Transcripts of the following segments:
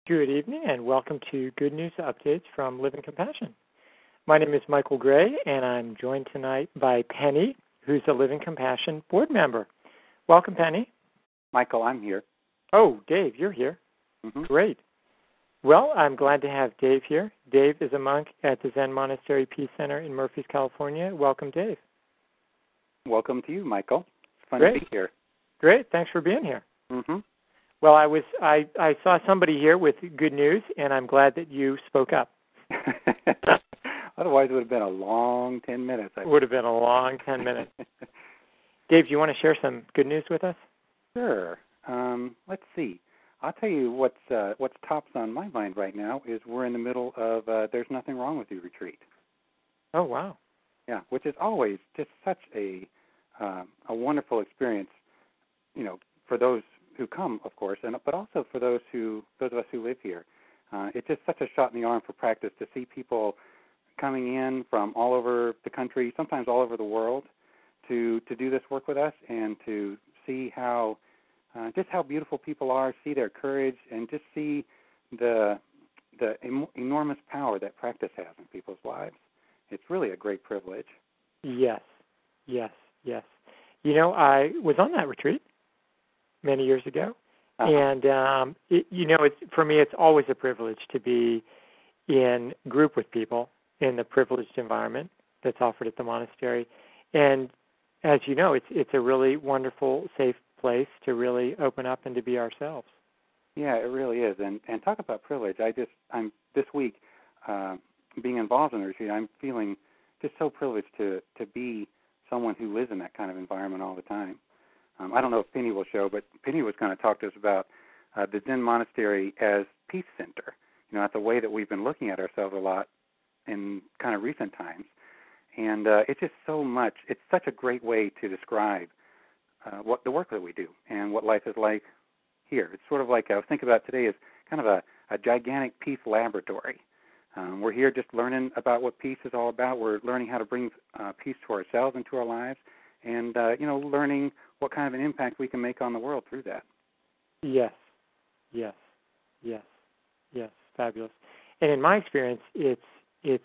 Good evening and welcome to Good News Updates from Living Compassion. My name is Michael Gray and I'm joined tonight by Penny, who's a Living Compassion board member. Welcome, Penny. Michael, I'm here. Oh, Dave, you're here. Mm-hmm. Great. Well, I'm glad to have Dave here. Dave is a monk at the Zen Monastery Peace Center in Murphys, California. Welcome, Dave. Welcome to you, Michael. It's fun Great. to be here. Great. Thanks for being here. Mm-hmm. Well, I saw somebody here with good news, and I'm glad that you spoke up. Otherwise, it would have been a long 10 minutes. It would have been a long 10 minutes. Dave, do you want to share some good news with us? Sure. Let's see. I'll tell you what's tops on my mind right now is we're in the middle of There's Nothing Wrong With You retreat. Oh, wow. Yeah, which is always just such a wonderful experience, for those who come, of course, but also for those of us who live here. It's just such a shot in the arm for practice to see people coming in from all over the country, sometimes all over the world, to do this work with us and to see how beautiful people are, see their courage, and just see the enormous power that practice has in people's lives. It's really a great privilege. Yes. I was on that retreat many years ago, and for me, it's always a privilege to be in group with people in the privileged environment that's offered at the monastery. And as you know, it's a really wonderful, safe place to really open up and to be ourselves. Yeah, it really is. And talk about privilege. I'm this week being involved in the retreat. I'm feeling just so privileged to be someone who lives in that kind of environment all the time. I don't know if Penny will show, but Penny was going to talk to us about the Zen Monastery as Peace Center. That's a way that we've been looking at ourselves a lot in kind of recent times. And it's just so much. It's such a great way to describe what the work that we do and what life is like here. It's sort of like I was thinking about today as kind of a gigantic peace laboratory. We're here just learning about what peace is all about. We're learning how to bring peace to ourselves and to our lives, and learning what kind of an impact we can make on the world through that. Yes, fabulous. And in my experience, it's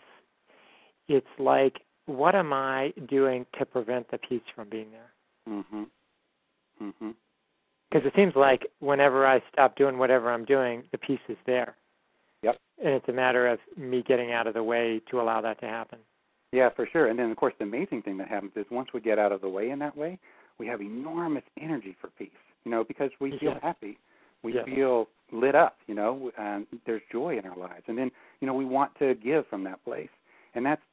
like, what am I doing to prevent the peace from being there? Mm-hmm. Because it seems like whenever I stop doing whatever I'm doing, the peace is there. Yep. And it's a matter of me getting out of the way to allow that to happen. Yeah, for sure. And then, of course, the amazing thing that happens is once we get out of the way in that way, we have enormous energy for peace, because we feel happy. We feel lit up, there's joy in our lives. And then, we want to give from that place. And that's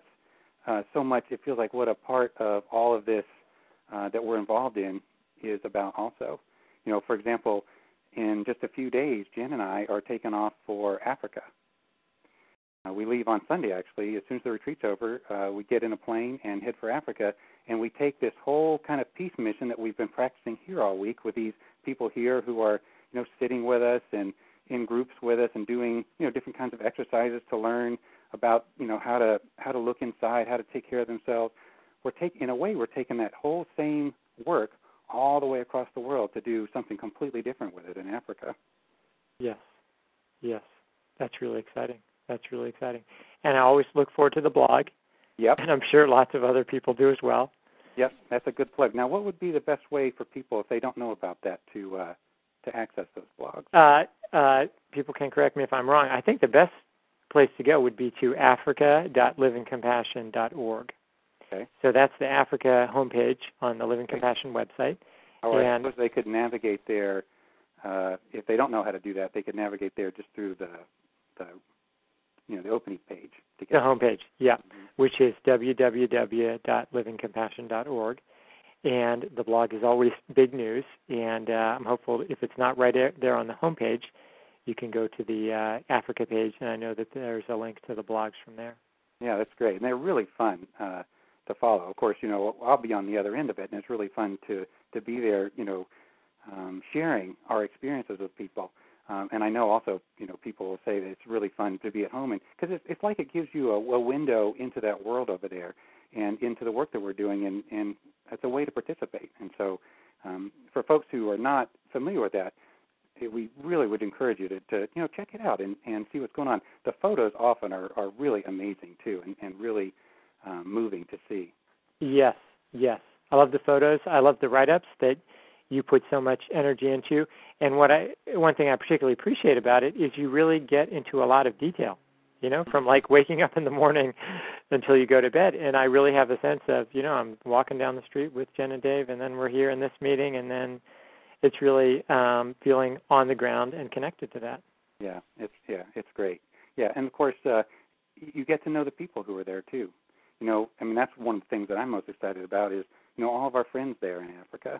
so much, it feels like what a part of all of this that we're involved in is about also. For example, in just a few days, Jen and I are taking off for Africa. We leave on Sunday, actually. As soon as the retreat's over, we get in a plane and head for Africa, and we take this whole kind of peace mission that we've been practicing here all week with these people here who are, sitting with us and in groups with us and doing, different kinds of exercises to learn about, how to look inside, how to take care of themselves. We're taking that whole same work all the way across the world to do something completely different with it in Africa. Yes. That's really exciting. And I always look forward to the blog. Yep. And I'm sure lots of other people do as well. Yep, that's a good plug. Now, what would be the best way for people, if they don't know about that, to access those blogs? People can correct me if I'm wrong. I think the best place to go would be to africa.livingcompassion.org. Okay. So that's the Africa homepage on the Living Compassion website. All right. And suppose they could navigate there. If they don't know how to do that, they could navigate there just through the opening page. To get the homepage, which is www.livingcompassion.org. And the blog is always big news. And I'm hopeful if it's not right there on the homepage, you can go to the Africa page, and I know that there's a link to the blogs from there. Yeah, that's great. And they're really fun to follow. Of course, I'll be on the other end of it, and it's really fun to be there, sharing our experiences with people. And I know also, people will say that it's really fun to be at home, and because it's like it gives you a window into that world over there and into the work that we're doing, and it's a way to participate. And so for folks who are not familiar with that, we really would encourage you to check it out and see what's going on. The photos often are really amazing too, and really moving to see. Yes, yes. I love the photos. I love the write-ups that you put so much energy into. And one thing I particularly appreciate about it is you really get into a lot of detail, from like waking up in the morning until you go to bed. And I really have a sense of, I'm walking down the street with Jen and Dave, and then we're here in this meeting, and then it's really feeling on the ground and connected to that. Yeah, it's great. Yeah, and of course, you get to know the people who are there too. That's one of the things that I'm most excited about is, all of our friends there in Africa,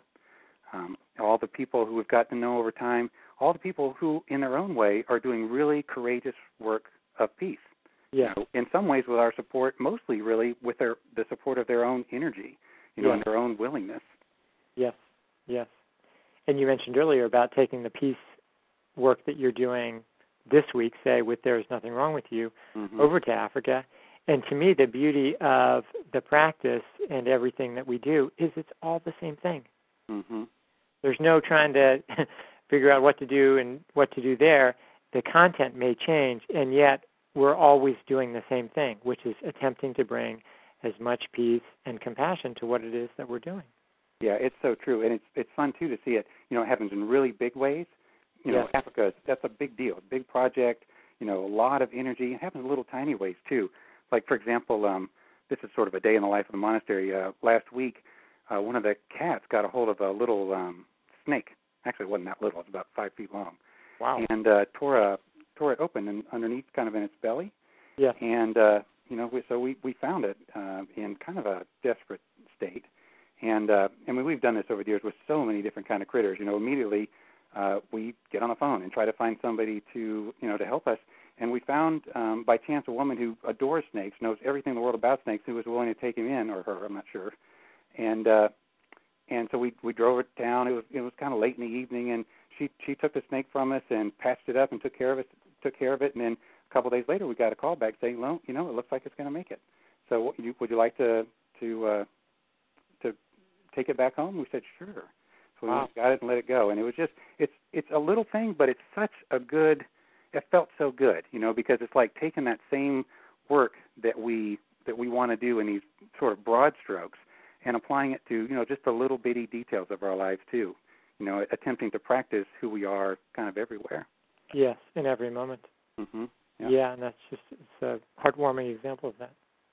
all the people who we've got to know over time, all the people who, in their own way, are doing really courageous work of peace. Yeah. In some ways with our support, mostly really with the support of their own energy, and their own willingness. Yes, yes. And you mentioned earlier about taking the peace work that you're doing this week, say, with There's Nothing Wrong With You, over to Africa. And to me, the beauty of the practice and everything that we do is it's all the same thing. Mm-hmm. There's no trying to figure out what to do and what to do there. The content may change, and yet we're always doing the same thing, which is attempting to bring as much peace and compassion to what it is that we're doing. Yeah, it's so true. And it's fun, too, to see it. It happens in really big ways. Africa, that's a big deal, a big project, a lot of energy. It happens in little tiny ways, too. Like, for example, this is sort of a day in the life of the monastery. Last week, one of the cats got a hold of a little snake. Actually, it wasn't that little. It was about 5 feet long. Wow. And tore it open and underneath, kind of in its belly. Yeah. And, so we found it in kind of a desperate state. And we've done this over the years with so many different kind of critters. Immediately we get on the phone and try to find somebody to help us. And we found, by chance, a woman who adores snakes, knows everything in the world about snakes, who was willing to take him in, or her, I'm not sure. And so we drove it down. It was kind of late in the evening, and she took the snake from us and patched it up and took care of it. And then a couple of days later, we got a call back saying, well, it looks like it's going to make it. So would you like to take it back home? We said, sure. So we got it and let it go. And it was just, it's a little thing, but it's such a good, it felt so good, because it's like taking that same work that we want to do in these sort of broad strokes and applying it to, just the little bitty details of our lives too, attempting to practice who we are kind of everywhere. Yes, in every moment. Mm-hmm. Yeah, and that's just, it's a heartwarming example of that.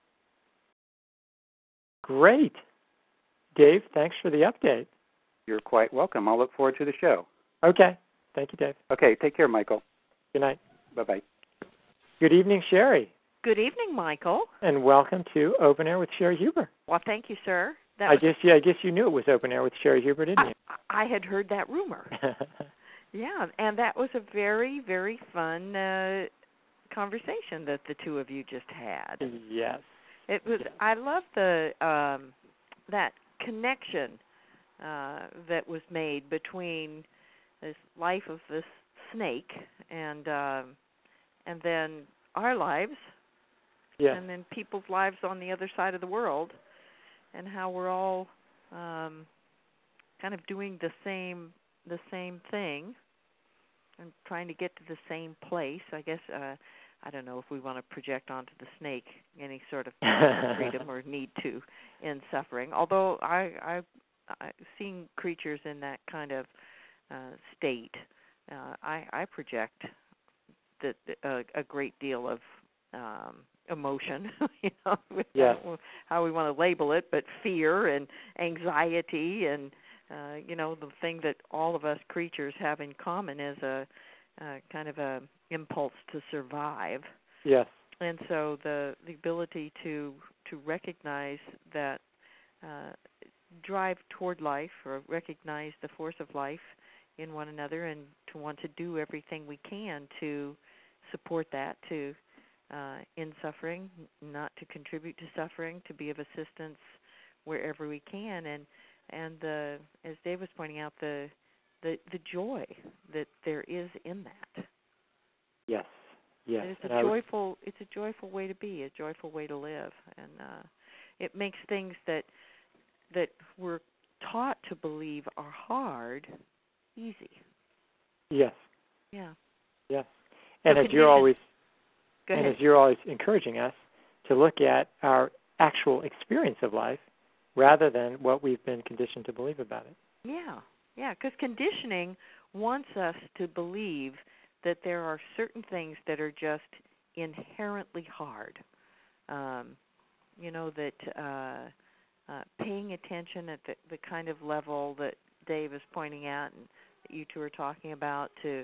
Great. Dave, thanks for the update. You're quite welcome. I'll look forward to the show. Okay. Thank you, Dave. Okay, take care, Michael. Good night. Bye-bye. Good evening, Sherry. Good evening, Michael. And welcome to Open Air with Sherry Huber. Well, thank you, sir. I guess you knew it was Open Air with Sherry Huber, didn't you? I had heard that rumor. Yeah, and that was a very, very fun conversation that the two of you just had. Yes. It was. I love the that connection that was made between this life of this snake and then our lives, and then people's lives on the other side of the world, and how we're all kind of doing the same thing and trying to get to the same place. I guess I don't know if we want to project onto the snake any sort of freedom or need to end suffering. Although I seeing creatures in that kind of state, I project that a great deal of emotion, with how we want to label it, but fear and anxiety and the thing that all of us creatures have in common is a kind of a impulse to survive. Yes. And so the ability to recognize that drive toward life, or recognize the force of life in one another, and to want to do everything we can to support that, to end suffering, not to contribute to suffering, to be of assistance wherever we can, and as Dave was pointing out, the joy that there is in that. Yes. Yes. It's a joyful way to be, a joyful way to live, and it makes things that we're taught to believe are hard easy. Yes. Yeah. Yes. And So as you're always Go ahead. and as you're always encouraging us to look at our actual experience of life rather than what we've been conditioned to believe about it. Yeah, because conditioning wants us to believe that there are certain things that are just inherently hard. That paying attention at the kind of level that Dave is pointing at and that you two are talking about to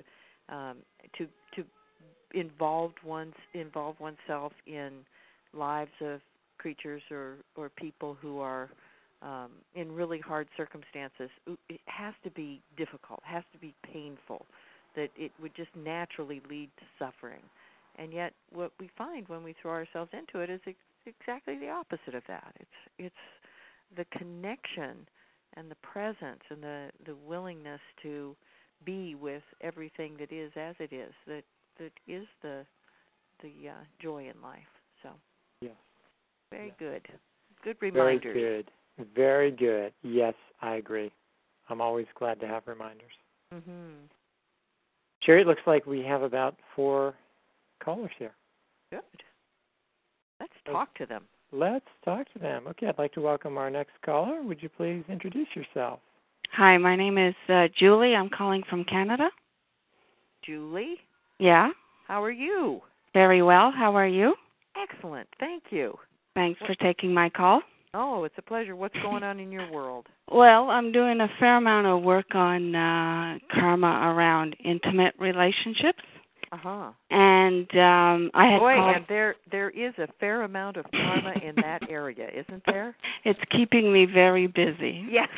involve oneself in lives of creatures or people who are in really hard circumstances. It has to be difficult, has to be painful, that it would just naturally lead to suffering. And yet what we find when we throw ourselves into it is exactly the opposite of that. It's the connection and the presence and the willingness to be with everything that is as it is that is the joy in life. So, yes. Very good. Good reminders. Very good. Very good. Yes, I agree. I'm always glad to have reminders. Mm-hmm. Sherry, it looks like we have about 4 callers here. Good. Let's talk to them. Let's talk to them. Okay, I'd like to welcome our next caller. Would you please introduce yourself? Hi, my name is Julie. I'm calling from Canada. Julie? Yeah. How are you? Very well. How are you? Excellent. Thank you. Thanks for taking my call. Oh, it's a pleasure. What's going on in your world? Well, I'm doing a fair amount of work on karma around intimate relationships. Uh-huh. And I had called... and there is a fair amount of karma in that area, isn't there? It's keeping me very busy. Yes.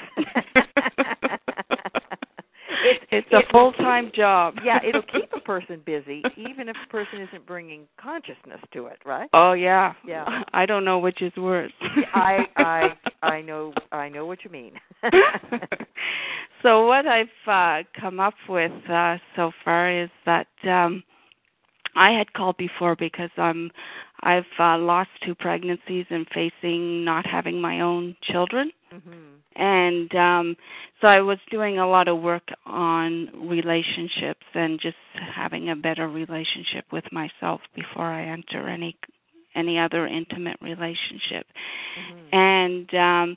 It's a full-time job. Yeah, it'll keep a person busy, even if the person isn't bringing consciousness to it, right? Oh yeah. Yeah. I don't know which is worse. I know what you mean. So what I've come up with so far is that I had called before because I've lost 2 pregnancies and facing not having my own children. Mm-hmm. And so I was doing a lot of work on relationships and just having a better relationship with myself before I enter any other intimate relationship. Mm-hmm. And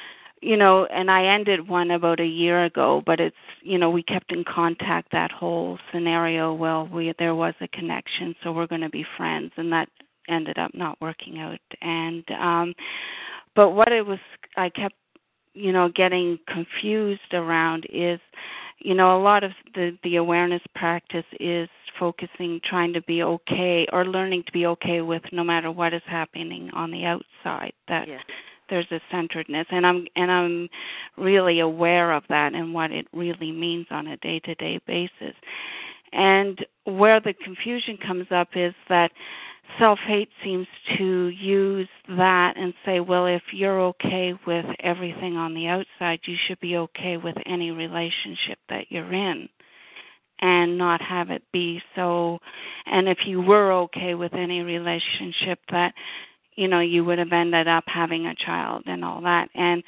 and I ended one about a year ago, but it's, we kept in contact that whole scenario. Well, there was a connection, so we're going to be friends, and that ended up not working out. And but what I kept getting confused around is, a lot of the awareness practice is focusing, trying to be okay or learning to be okay with no matter what is happening on the outside. That yes. There's a centeredness, and I'm really aware of that and what it really means on a day-to-day basis. And where the confusion comes up is that self-hate seems to use that and say, well, if you're okay with everything on the outside, you should be okay with any relationship that you're in and not have it be so. And if you were okay with any relationship, that you would have ended up having a child and all that. And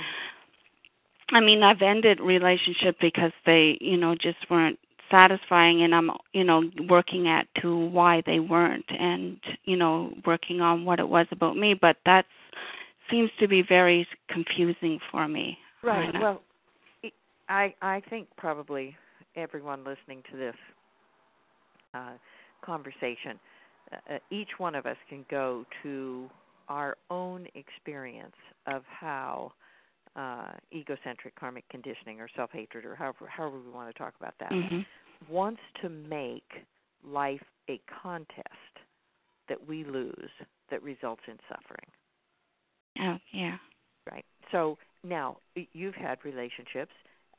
I mean, I've ended relationships because they, just weren't satisfying, and I'm, working to why they weren't, and, working on what it was about me. But that seems to be very confusing for me. Right. Well, I think probably everyone listening to this conversation, each one of us can go to our own experience of how egocentric karmic conditioning or self-hatred, or however we want to talk about that, wants to make life a contest that we lose that results in suffering. Oh, yeah. Right. So now you've had relationships.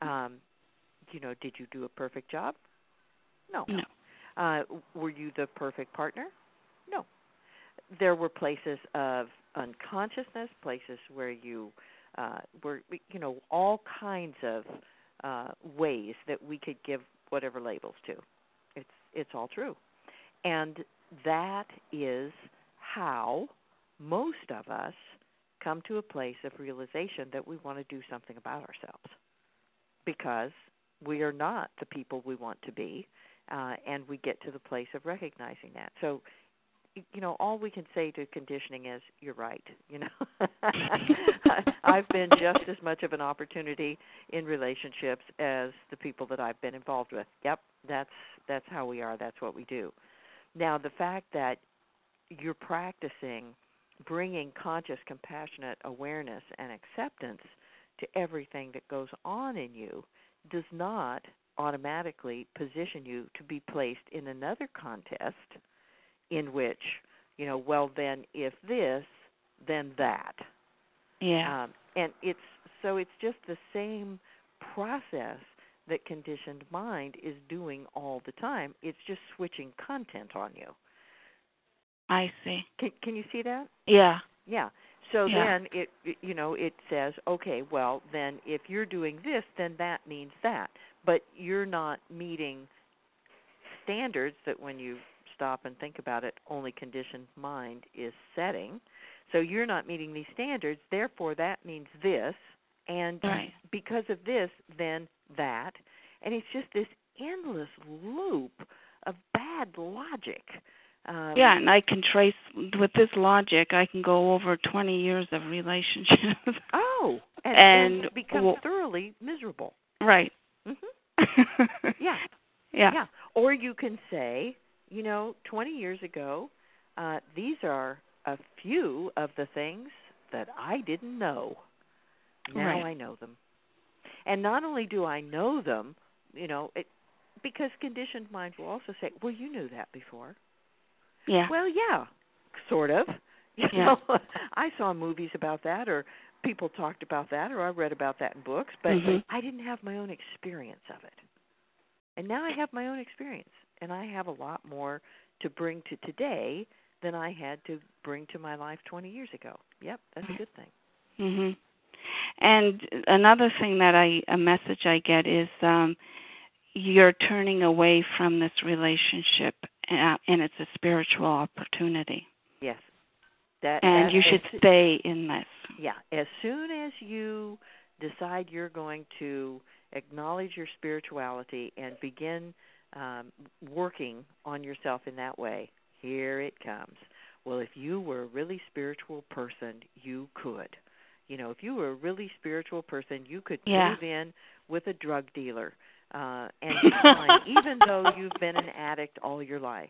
Did you do a perfect job? No. Were you the perfect partner? No. There were places of unconsciousness, places where you were, all kinds of ways that we could give whatever labels to. It's all true. And that is how most of us come to a place of realization that we want to do something about ourselves, because we are not the people we want to be, and we get to the place of recognizing that. So, all we can say to conditioning is, you're right. I've been just as much of an opportunity in relationships as the people that I've been involved with. Yep, that's how we are. That's what we do. Now, the fact that you're practicing bringing conscious, compassionate awareness and acceptance to everything that goes on in you does not automatically position you to be placed in another contest in which, well, then if this, then that. Yeah. And it's just the same process that conditioned mind is doing all the time. It's just switching content on you. I see. Can you see that? Yeah. Yeah. So then it says, okay, well, then if you're doing this, then that means that. But you're not meeting standards that, when you stop and think about it, only conditioned mind is setting. So you're not meeting these standards, therefore that means this, and because of this, then that. And it's just this endless loop of bad logic. And I can trace, with this logic, I can go over 20 years of relationships. Oh, and become thoroughly miserable. Right. Mm-hmm. Yeah. Or you can say, 20 years ago, these are a few of the things that I didn't know. Now I know them. And not only do I know them, because conditioned mind will also say, well, you knew that before. Yeah. Well, yeah, sort of. You know, I saw movies about that, or people talked about that, or I read about that in books, but I didn't have my own experience of it. And now I have my own experience, and I have a lot more to bring to today than I had to bring to my life 20 years ago. Yep, that's a good thing. Mhm. And another thing that a message I get is you're turning away from this relationship, and it's a spiritual opportunity. Yes. And you should stay in this. Yeah. As soon as you decide you're going to acknowledge your spirituality and begin working on yourself in that way, here it comes. Well, if you were a really spiritual person, you could. If you were a really spiritual person, you could move in with a drug dealer and be fine, even though you've been an addict all your life.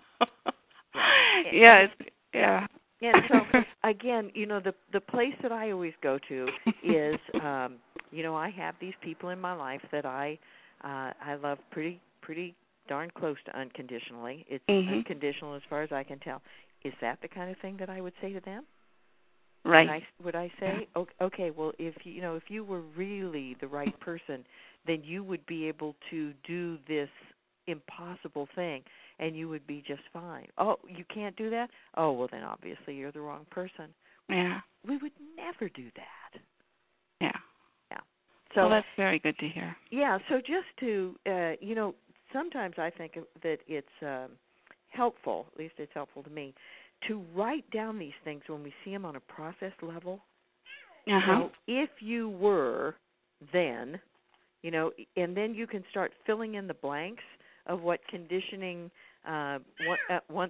And so, again, the place that I always go to is, I have these people in my life that I love pretty darn close to unconditionally. It's unconditional as far as I can tell. Is that the kind of thing that I would say to them? Right. Would I say, okay, well, if you were really the right person, then you would be able to do this impossible thing, and you would be just fine. Oh, you can't do that? Oh, well, then obviously you're the wrong person. Yeah. We would never do that. Yeah. So well, that's very good to hear. Yeah, so just to, sometimes I think that it's helpful, at least it's helpful to me, to write down these things when we see them on a process level. If you were then, and then you can start filling in the blanks of what conditioning wants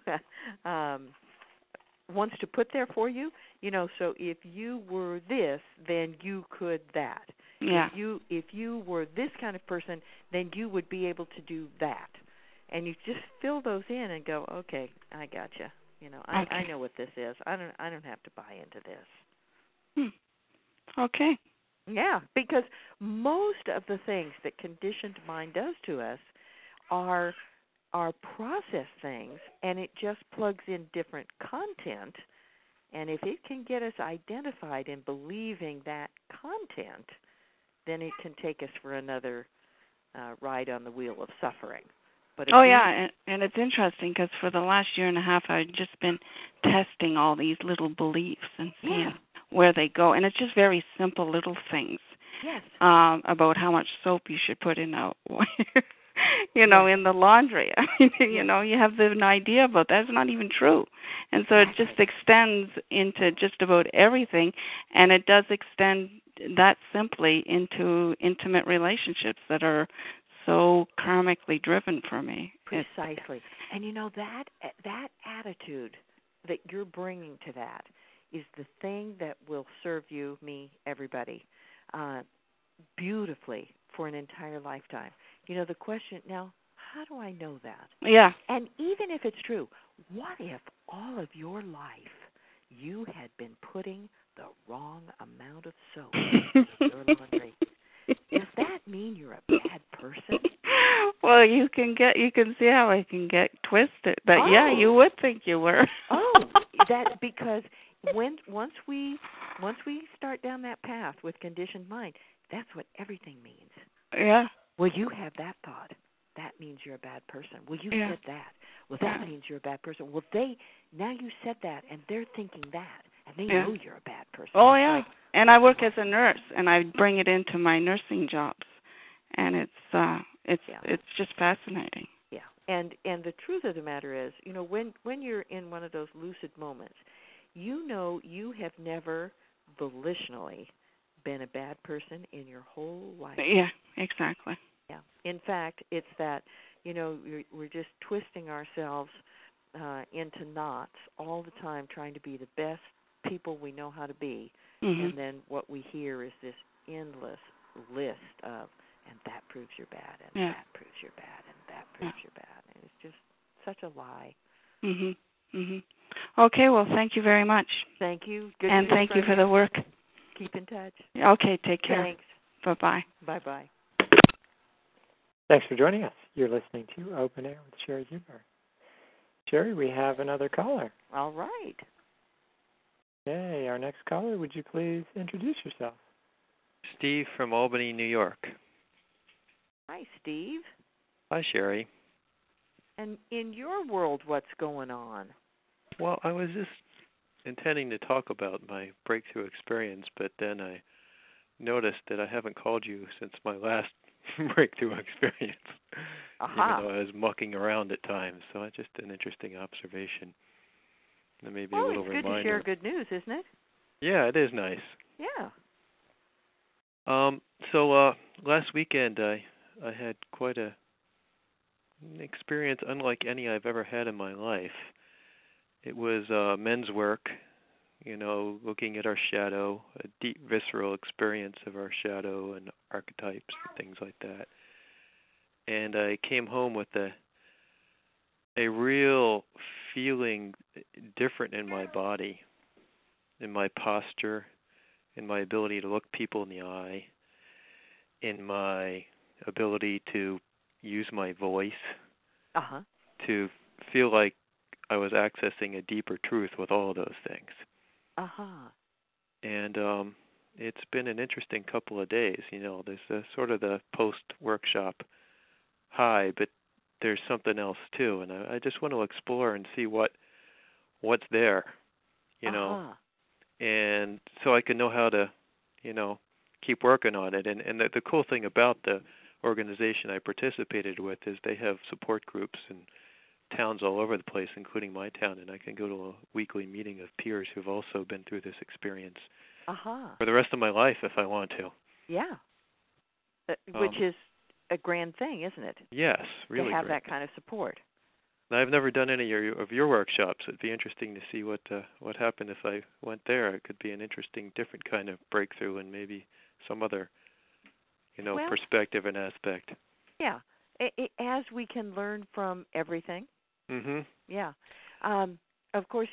to put there for you. So if you were this, then you could that. Yeah. If you were this kind of person, then you would be able to do that. And you just fill those in and go, okay, I gotcha. I know what this is. I don't have to buy into this. Okay. Yeah, because most of the things that conditioned mind does to us are process things, and it just plugs in different content. And if it can get us identified in believing that content, then it can take us for another ride on the wheel of suffering. But and it's interesting because for the last year and a half, I've just been testing all these little beliefs and seeing where they go. And it's just very simple little things. Yes. About how much soap you should put in in the laundry. You have an idea about that. It's not even true. And so it just extends into just about everything, and it does extend that simply into intimate relationships that are so karmically driven for me. Precisely. And that attitude that you're bringing to that is the thing that will serve you, me, everybody, beautifully for an entire lifetime. The question now, how do I know that? Yeah. And even if it's true, what if all of your life you had been putting the wrong amount of soap in your laundry? Does that mean you're a bad person? Well, you can see how I can get twisted. But yeah, you would think you were. That because once we start down that path with conditioned mind, that's what everything means. Yeah. Well, you have that thought. That means you're a bad person. Well, you said that. Well, that means you're a bad person. Well, now you said that, and they're thinking that, and they know you're a bad person. Oh, yeah. And I work as a nurse, and I bring it into my nursing jobs, and it's just fascinating. Yeah. And the truth of the matter is, when you're in one of those lucid moments, you have never volitionally been a bad person in your whole life. Yeah, exactly. Yeah. In fact, it's that, we're just twisting ourselves into knots all the time, trying to be the best people we know how to be. Mm-hmm. And then what we hear is this endless list of, and that proves you're bad, and that proves you're bad, and that proves you're bad. And it's just such a lie. Mhm. Mhm. Okay, well, thank you very much. Thank you. Good and thank you for the work. Keep in touch. Okay, take care. Thanks. Bye-bye. Bye-bye. Thanks for joining us. You're listening to Open Air with Sherry Huber. Sherry, we have another caller. All right. Okay, our next caller, would you please introduce yourself? Steve from Albany, New York. Hi, Steve. Hi, Sherry. And in your world, what's going on? Well, I was just intending to talk about my breakthrough experience, but then I noticed that I haven't called you since my last breakthrough experience, even though I was mucking around at times. So it's just an interesting observation. And maybe a little reminder. It's good to share good news, isn't it? Yeah, it is nice. Yeah. So last weekend I had quite an experience unlike any I've ever had in my life. It was men's work, looking at our shadow, a deep visceral experience of our shadow and archetypes and things like that. And I came home with a real feeling different in my body, in my posture, in my ability to look people in the eye, in my ability to use my voice, to feel like I was accessing a deeper truth with all of those things. And it's been an interesting couple of days. There's sort of the post-workshop high, but there's something else too. And I just want to explore and see what's there, and so I can know how to, keep working on it. And the cool thing about the organization I participated with is they have support groups and towns all over the place, including my town, and I can go to a weekly meeting of peers who've also been through this experience for the rest of my life if I want to. Yeah. Which is a grand thing, isn't it? Yes, really. To have that kind of support. Now, I've never done any of your workshops. It'd be interesting to see what happened if I went there. It could be an interesting, different kind of breakthrough and maybe some other, perspective and aspect. Yeah. As we can learn from everything. Mhm. Yeah. Of course,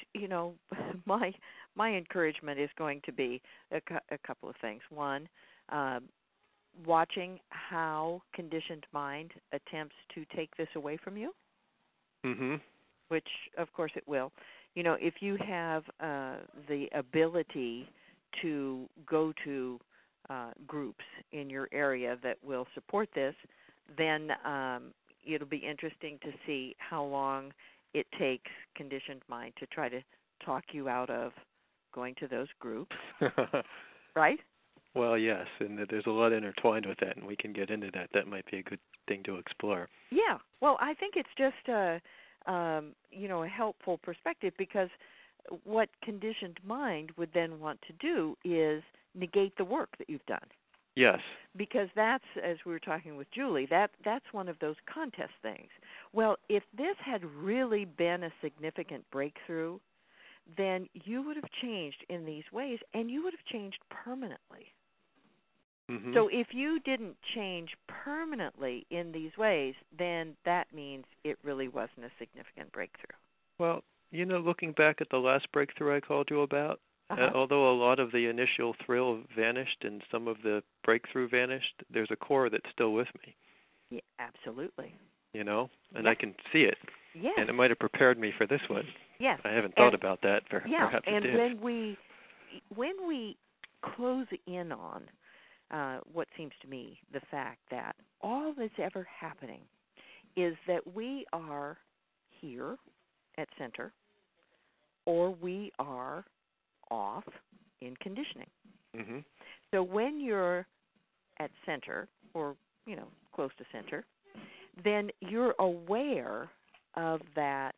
my encouragement is going to be a couple of things. One, watching how conditioned mind attempts to take this away from you. Mhm. Which, of course, it will. If you have the ability to go to groups in your area that will support this, then it'll be interesting to see how long it takes conditioned mind to try to talk you out of going to those groups. Right? Well, yes, and there's a lot intertwined with that, and we can get into that. That might be a good thing to explore. Yeah. Well, I think it's just a helpful perspective, because what conditioned mind would then want to do is negate the work that you've done. Yes. Because that's, as we were talking with Julie, that's one of those contest things. Well, if this had really been a significant breakthrough, then you would have changed in these ways, and you would have changed permanently. Mm-hmm. So if you didn't change permanently in these ways, then that means it really wasn't a significant breakthrough. Well, looking back at the last breakthrough I called you about, although a lot of the initial thrill vanished and some of the breakthrough vanished, there's a core that's still with me. Yeah, absolutely. And I can see it. Yes. And it might have prepared me for this one. Yes. I haven't thought about that. Perhaps and it did. when we close in on what seems to me the fact that all that's ever happening is that we are here at center, or we are off in conditioning. Mm-hmm. So when you're at center, or close to center, then you're aware of that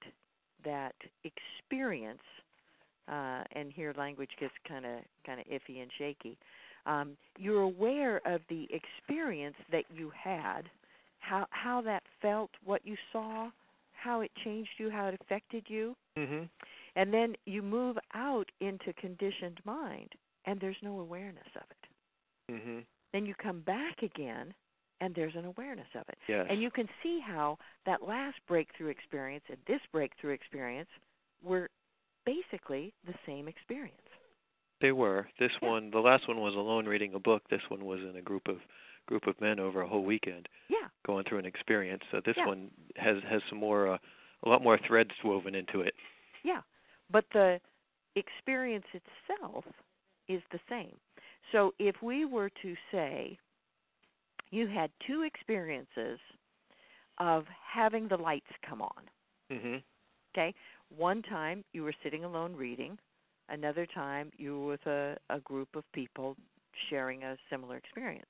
experience. And here language gets kind of iffy and shaky. You're aware of the experience that you had, how that felt, what you saw, how it changed you, how it affected you. Mm-hmm. And then you move out into conditioned mind, and there's no awareness of it. Mm-hmm. Then you come back again, and there's an awareness of it. Yes. And you can see how that last breakthrough experience and this breakthrough experience were basically the same experience. They were. This one, the last one was alone reading a book. This one was in a group of men over a whole weekend. Yeah. Going through an experience. So this one has some more, a lot more threads woven into it. Yeah, but the experience itself is the same. So if we were to say you had two experiences of having the lights come on, mm-hmm. okay? One time you were sitting alone reading. Another time you were with a group of people sharing a similar experience.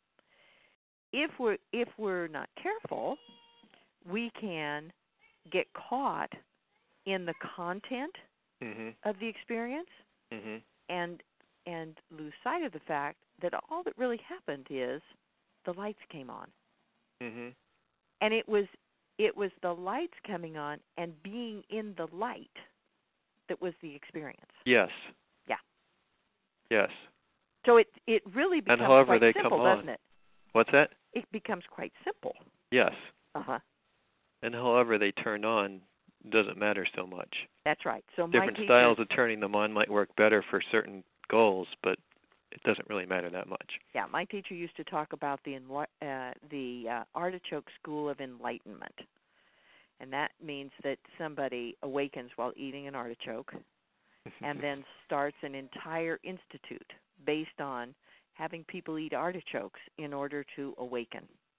If we're not careful, we can get caught in the content mm-hmm. of the experience mm-hmm. and lose sight of the fact that all that really happened is the lights came on. Mm-hmm. And it was the lights coming on and being in the light that was the experience. Yes. Yeah. Yes. So it really becomes quite quite simple, doesn't it? What's that? It becomes quite simple. Yes. Uh-huh. And however they turn on doesn't matter so much. That's right. So different styles of turning them on might work better for certain goals, but it doesn't really matter that much. Yeah, my teacher used to talk about the artichoke school of enlightenment. And that means that somebody awakens while eating an artichoke and then starts an entire institute based on having people eat artichokes in order to awaken.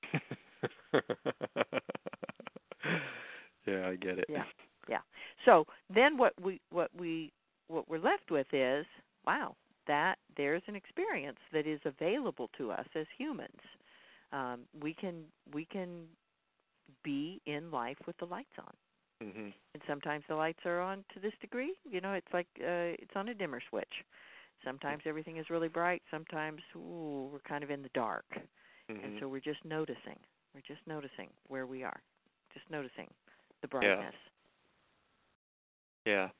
Yeah, I get it. Yeah. So then what we're left with is, wow, that there's an experience that is available to us as humans. We can be in life with the lights on. Mm-hmm. And sometimes the lights are on to this degree. It's like it's on a dimmer switch. Sometimes everything is really bright. Sometimes we're kind of in the dark. Mm-hmm. And so we're just noticing. We're just noticing where we are. Just noticing the brightness. Yeah.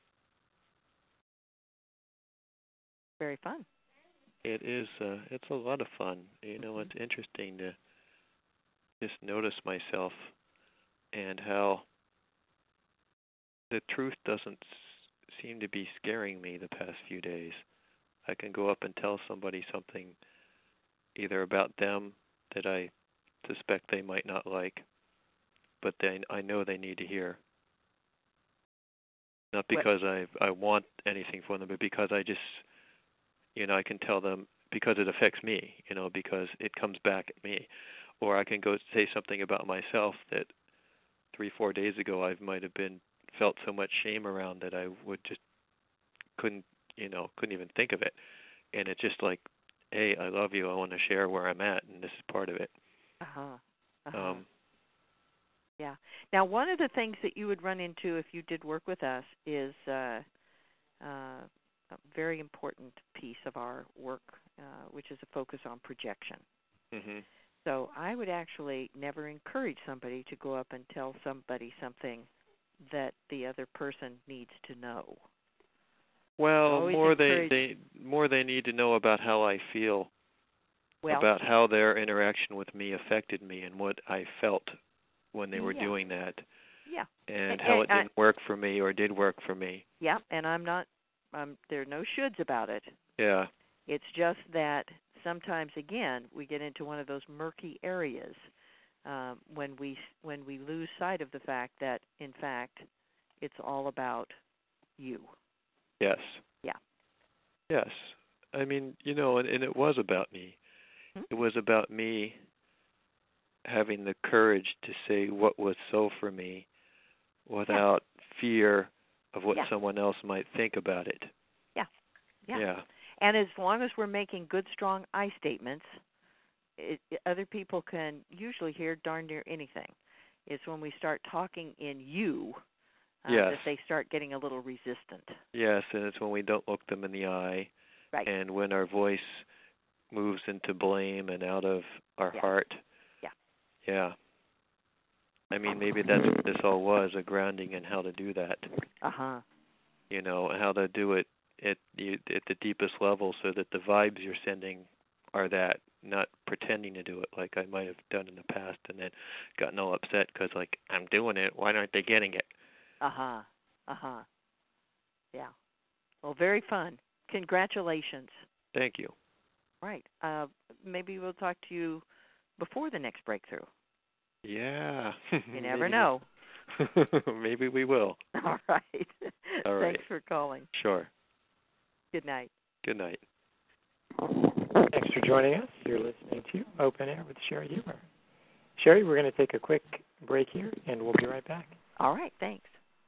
Very fun. It is. It's a lot of fun. It's interesting to just notice myself and how the truth doesn't seem to be scaring me the past few days. I can go up and tell somebody something either about them that I suspect they might not like, but then I know they need to hear. Not because I want anything from them, but because I just, I can tell them because it affects me, because it comes back at me. Or I can go say something about myself that 3-4 days ago I might have felt so much shame around that I would just couldn't even think of it. And it's just like, hey, I love you. I want to share where I'm at, and this is part of it. Yeah. Now, one of the things that you would run into if you did work with us is very important piece of our work, which is a focus on projection. Mm-hmm. So I would actually never encourage somebody to go up and tell somebody something that the other person needs to know. Well, more they need to know about how I feel, about how their interaction with me affected me and what I felt when they were doing that. Yeah. And how it didn't work for me or did work for me. Yeah, and there are no shoulds about it. Yeah. It's just that sometimes, again, we get into one of those murky areas when we lose sight of the fact that, in fact, it's all about you. Yes. Yeah. Yes. I mean, and it was about me. Mm-hmm. It was about me having the courage to say what was so for me without fear of what someone else might think about it. Yeah. Yeah. Yeah. And as long as we're making good, strong I statements, other people can usually hear darn near anything. It's when we start talking in you that they start getting a little resistant. Yes, and it's when we don't look them in the eye, right. And when our voice moves into blame and out of our heart. Yeah. Yeah. I mean, maybe that's what this all was, a grounding in how to do that. Uh-huh. And how to do it at the deepest level so that the vibes you're sending are that, not pretending to do it like I might have done in the past and then gotten all upset because, I'm doing it. Why aren't they getting it? Uh-huh. Uh-huh. Yeah. Well, very fun. Congratulations. Thank you. Right. Maybe we'll talk to you before the next breakthrough. Yeah. You never know. Maybe we will. All right. All right. Thanks for calling. Sure. Good night. Good night. Thanks for joining us. You're listening to Open Air with Sherry Huber. Sherry, we're going to take a quick break here, and we'll be right back. All right. Thanks.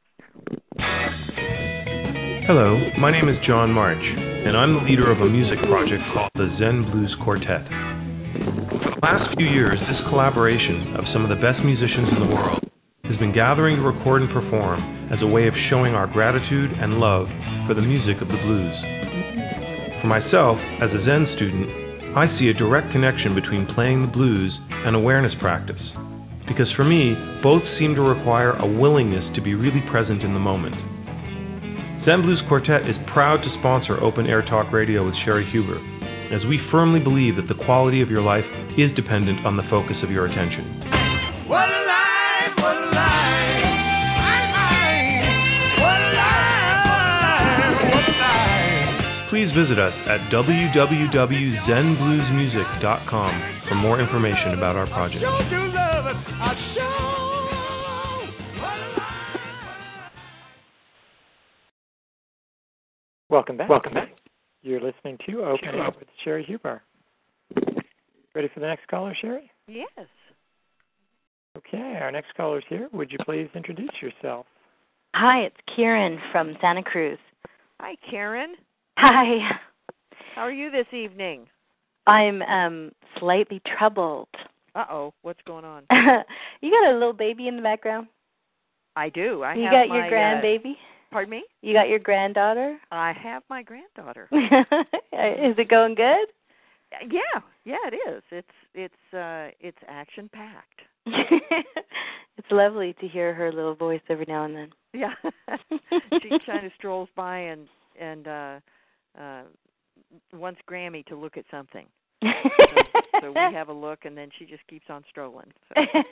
Hello, my name is John March, and I'm the leader of a music project called the Zen Blues Quartet. For the last few years, this collaboration of some of the best musicians in the world has been gathering to record and perform as a way of showing our gratitude and love for the music of the blues. For myself, as a Zen student, I see a direct connection between playing the blues and awareness practice, because for me, both seem to require a willingness to be really present in the moment. Zen Blues Quartet is proud to sponsor Open Air Talk Radio with Sherry Huber, as we firmly believe that the quality of your life is dependent on the focus of your attention. What a life, what a life, what a life, what a life. Please visit us at www.zenbluesmusic.com for more information about our project. Welcome back. You're listening to Open Air with Sherry Huber. Ready for the next caller, Sherry? Yes. Okay, our next caller's here. Would you please introduce yourself? Hi, it's Karen from Santa Cruz. Hi, Karen. Hi. How are you this evening? I'm slightly troubled. Uh-oh, what's going on? You got a little baby in the background? I do. You got your grandbaby? Pardon me? You got your granddaughter? I have my granddaughter. Is it going good? Yeah, it is. It's action packed. It's lovely to hear her little voice every now and then. Yeah. She kind of strolls by and wants Grammy to look at something. So we have a look, and then she just keeps on strolling. So.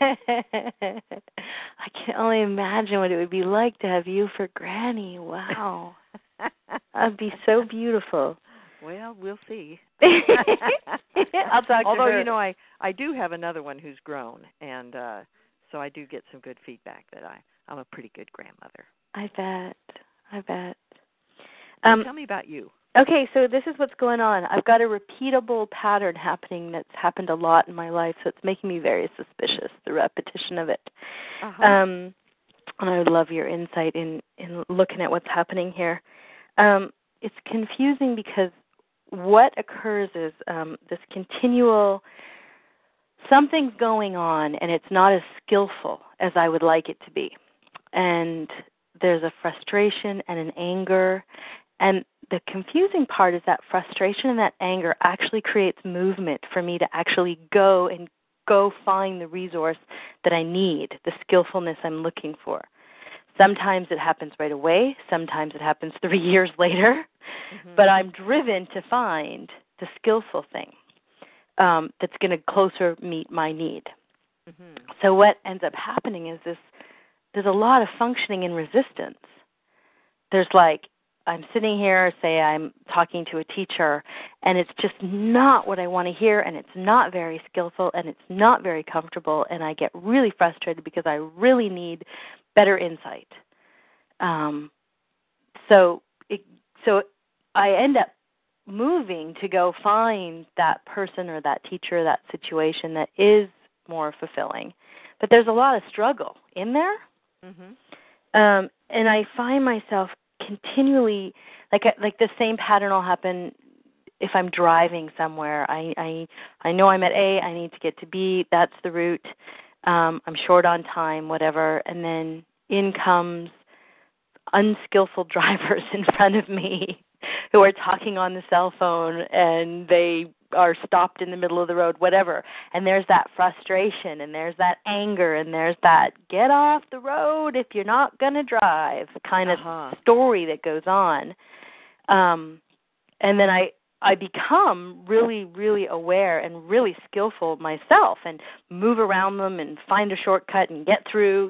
I can only imagine what it would be like to have you for Granny. Wow. That'd be so beautiful. Well, we'll see. I'll talk to her. Although, I do have another one who's grown, and so I do get some good feedback that I'm a pretty good grandmother. I bet. Tell me about you. Okay, so this is what's going on. I've got a repeatable pattern happening that's happened a lot in my life, so it's making me very suspicious, the repetition of it. Uh-huh. And I would love your insight in looking at what's happening here. It's confusing because what occurs is this continual, something's going on, and it's not as skillful as I would like it to be. And there's a frustration and an anger, and the confusing part is that frustration and that anger actually creates movement for me to actually go find the resource that I need, the skillfulness I'm looking for. Sometimes it happens right away. Sometimes it happens 3 years later. Mm-hmm. But I'm driven to find the skillful thing that's going to closer meet my need. Mm-hmm. So what ends up happening is there's a lot of functioning in resistance. There's like, I'm sitting here, say I'm talking to a teacher, and it's just not what I want to hear, and it's not very skillful, and it's not very comfortable, and I get really frustrated because I really need better insight. So I end up moving to go find that person or that teacher or that situation that is more fulfilling. But there's a lot of struggle in there. Mm-hmm. And I find myself continually, like the same pattern will happen if I'm driving somewhere. I know I'm at A, I need to get to B, that's the route. I'm short on time, whatever, and then in comes unskillful drivers in front of me who are talking on the cell phone, and they are stopped in the middle of the road, whatever. And there's that frustration, and there's that anger, and there's that get off the road if you're not going to drive kind of story that goes on. And then I become really, really aware and really skillful myself and move around them and find a shortcut and get through,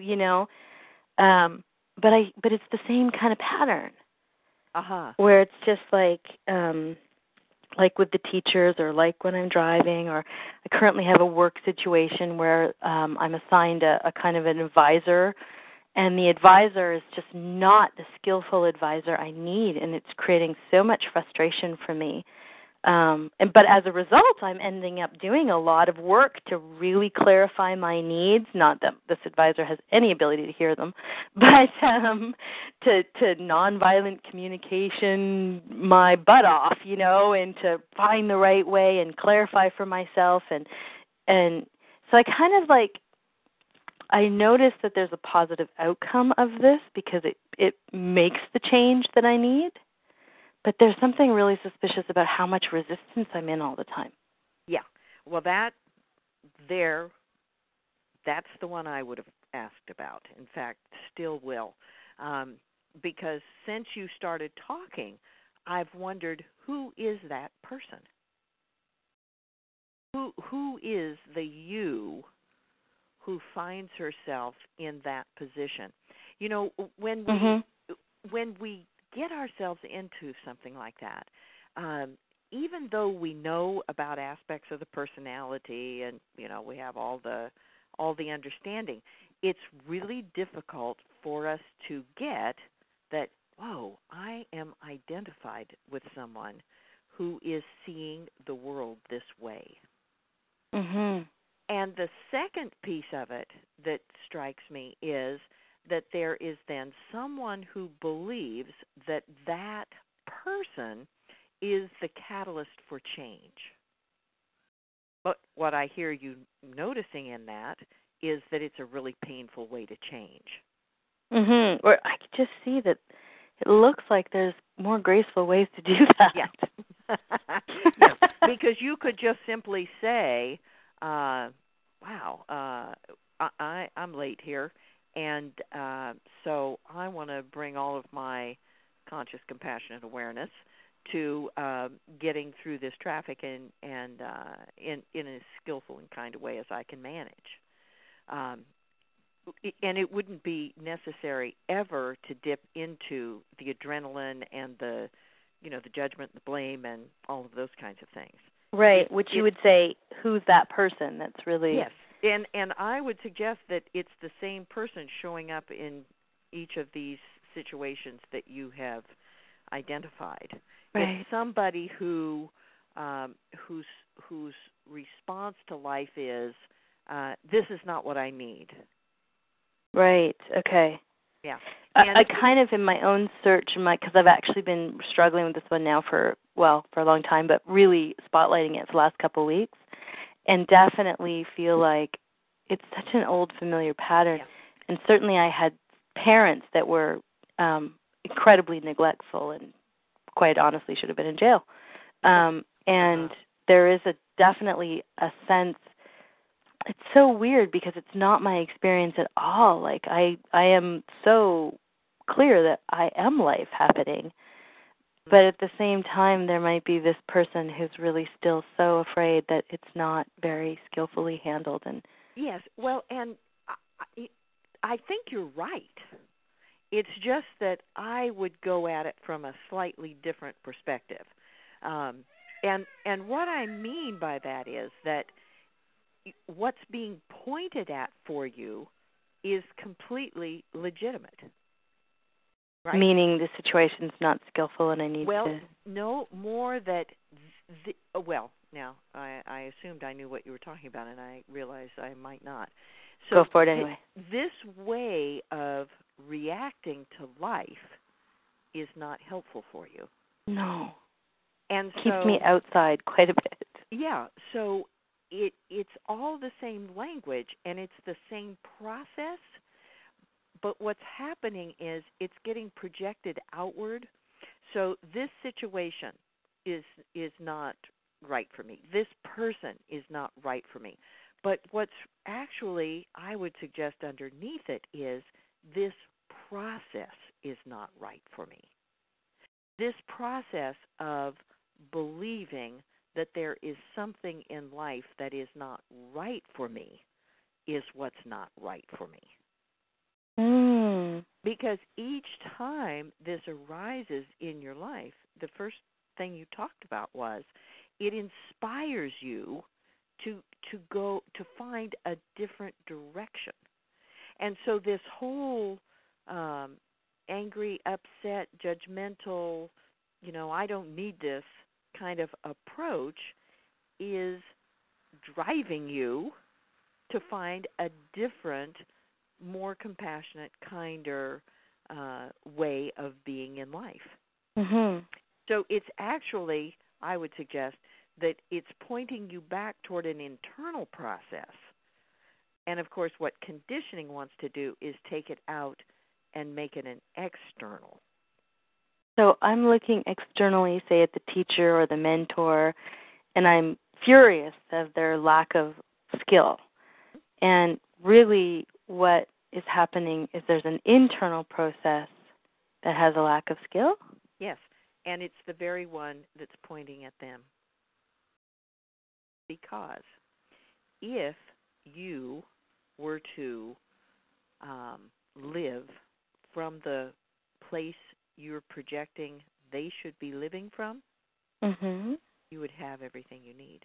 But it's the same kind of pattern. Where it's just like with the teachers, or like when I'm driving, or I currently have a work situation where I'm assigned a kind of an advisor, and the advisor is just not the skillful advisor I need, and it's creating so much frustration for me. But as a result, I'm ending up doing a lot of work to really clarify my needs. Not that this advisor has any ability to hear them, but to nonviolent communication my butt off, and to find the right way and clarify for myself. And so I kind of I notice that there's a positive outcome of this because it makes the change that I need. But there's something really suspicious about how much resistance I'm in all the time. Yeah. Well, that's the one I would have asked about. In fact, still will. Because since you started talking, I've wondered, who is that person? Who is the you who finds herself in that position? When we get ourselves into something like that, even though we know about aspects of the personality and we have all the understanding, it's really difficult for us to get that, whoa, I am identified with someone who is seeing the world this way. Mm-hmm. And the second piece of it that strikes me is that there is then someone who believes that person is the catalyst for change. But what I hear you noticing in that is that it's a really painful way to change. Mm-hmm. Or I could just see that it looks like there's more graceful ways to do that. Yeah. Yeah. Because you could just simply say, wow, I'm late here. And so I want to bring all of my conscious, compassionate awareness to getting through this traffic and in a skillful and kind of way as I can manage. And it wouldn't be necessary ever to dip into the adrenaline and the judgment, the blame, and all of those kinds of things. Right, which you would say, who's that person that's really... Yes. And I would suggest that it's the same person showing up in each of these situations that you have identified. Right. It's somebody whose response to life is, this is not what I need. Right. Okay. Yeah. I kind of, in my own search, because I've actually been struggling with this one now for a long time, but really spotlighting it for the last couple of weeks. And definitely feel like it's such an old familiar pattern. Yeah. And certainly I had parents that were incredibly neglectful and quite honestly should have been in jail. And there is definitely a sense. It's so weird because it's not my experience at all. Like I am so clear that I am life happening. But at the same time, there might be this person who's really still so afraid that it's not very skillfully handled. And yes, well, and I think you're right. It's just that I would go at it from a slightly different perspective. And what I mean by that is that what's being pointed at for you is completely legitimate. Right? Meaning the situation's not skillful and I need to... Well, no, more that... now, I assumed I knew what you were talking about, and I realized I might not. So go for it anyway. This way of reacting to life is not helpful for you. No. And keeps me outside quite a bit. Yeah, so it's all the same language, and it's the same process, but what's happening is it's getting projected outward. So this situation is not right for me. This person is not right for me. But what's actually, I would suggest underneath it is this process is not right for me. This process of believing that there is something in life that is not right for me is what's not right for me. Because each time this arises in your life, the first thing you talked about was it inspires you to go to find a different direction. And so this whole angry, upset, judgmental, I don't need this kind of approach is driving you to find a different, more compassionate, kinder way of being in life. Mm-hmm. So it's actually, I would suggest, that it's pointing you back toward an internal process. And, of course, what conditioning wants to do is take it out and make it an external. So I'm looking externally, say, at the teacher or the mentor, and I'm furious of their lack of skill. And really what is happening is there's an internal process that has a lack of skill? Yes, and it's the very one that's pointing at them. Because if you were to live from the place you're projecting they should be living from, you would have everything you need.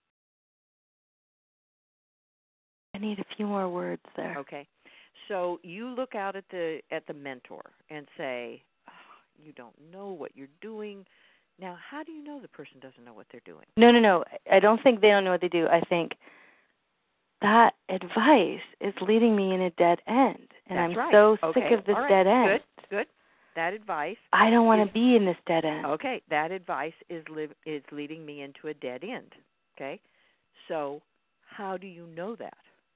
I need a few more words there. Okay. So you look out at the mentor and say, oh, you don't know what you're doing. Now, how do you know the person doesn't know what they're doing? No. I don't think they don't know what they do. I think that advice is leading me in a dead end. And That's I'm so sick of this dead end. Good. That advice. I don't want to be in this dead end. Okay. That advice is leading me into a dead end. Okay. So how do you know that?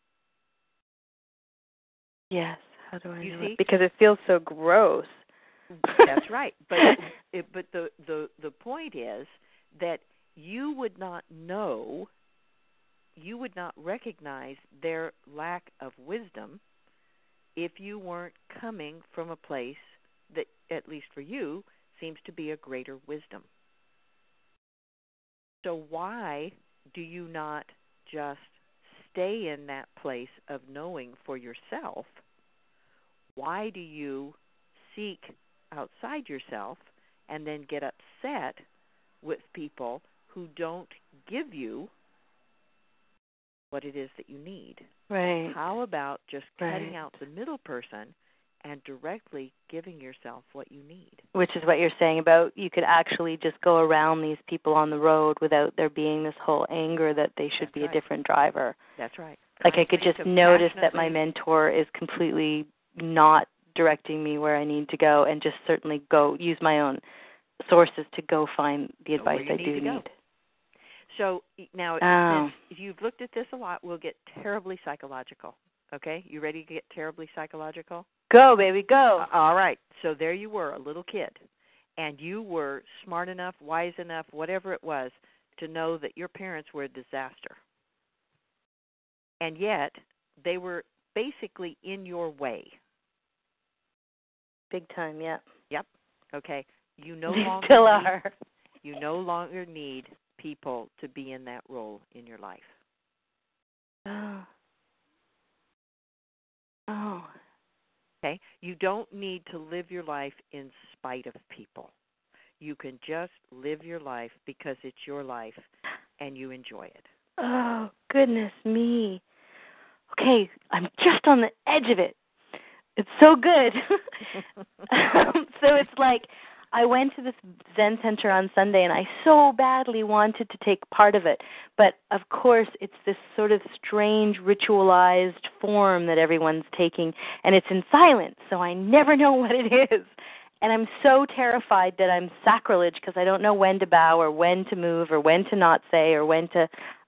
Yes. How do I know it? Because it feels so gross. That's right. But the point is that you would not know, you would not recognize their lack of wisdom if you weren't coming from a place that, at least for you, seems to be a greater wisdom. So why do you not just stay in that place of knowing for yourself? Why do you seek outside yourself and then get upset with people who don't give you what it is that you need? Right. How about just cutting out the middle person and directly giving yourself what you need? Which is what you're saying about you could actually just go around these people on the road without there being this whole anger that they should be a different driver. That's right. Like I could just notice that my mentor is completely not directing me where I need to go, and just certainly go use my own sources to go find the advice I do need. So now, since you've looked at this a lot, we'll get terribly psychological. Okay? You ready to get terribly psychological? Go, baby, go. All right. So there you were, a little kid, and you were smart enough, wise enough, whatever it was, to know that your parents were a disaster. And yet, they were basically in your way. Big time, yeah. Yep. Okay. You no They longer still need, are. You no longer need people to be in that role in your life. Oh. Oh. Okay? You don't need to live your life in spite of people. You can just live your life because it's your life and you enjoy it. Oh, goodness me. Okay, I'm just on the edge of it. It's so good. So it's like I went to this Zen center on Sunday, and I so badly wanted to take part of it. But, of course, it's this sort of strange ritualized form that everyone's taking, and it's in silence, so I never know what it is. And I'm so terrified that I'm sacrilege because I don't know when to bow or when to move or when to not say or when to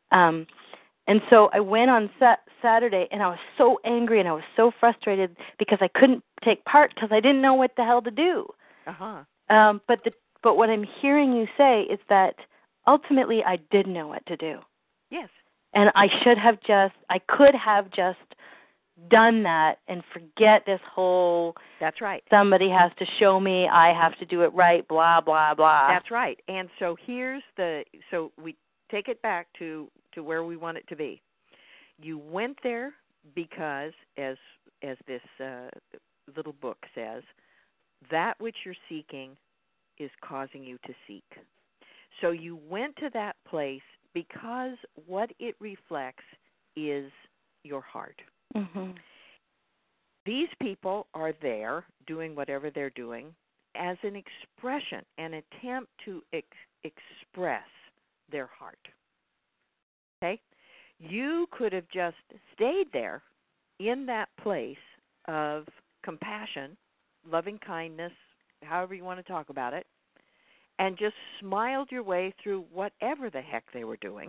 and so I went on Saturday, and I was so angry and I was so frustrated because I couldn't take part because I didn't know what the hell to do. Uh-huh. But what I'm hearing you say is that ultimately I did know what to do. Yes. And I could have just done that and forget this whole That's right. Somebody has to show me, I have to do it right, blah, blah, blah. That's right. And so so we take it back to where we want it to be. You went there because, as this little book says, that which you're seeking is causing you to seek. So you went to that place because what it reflects is your heart. Mm-hmm. These people are there doing whatever they're doing as an expression, an attempt to express their heart. Okay? You could have just stayed there in that place of compassion, loving kindness, however you want to talk about it, and just smiled your way through whatever the heck they were doing,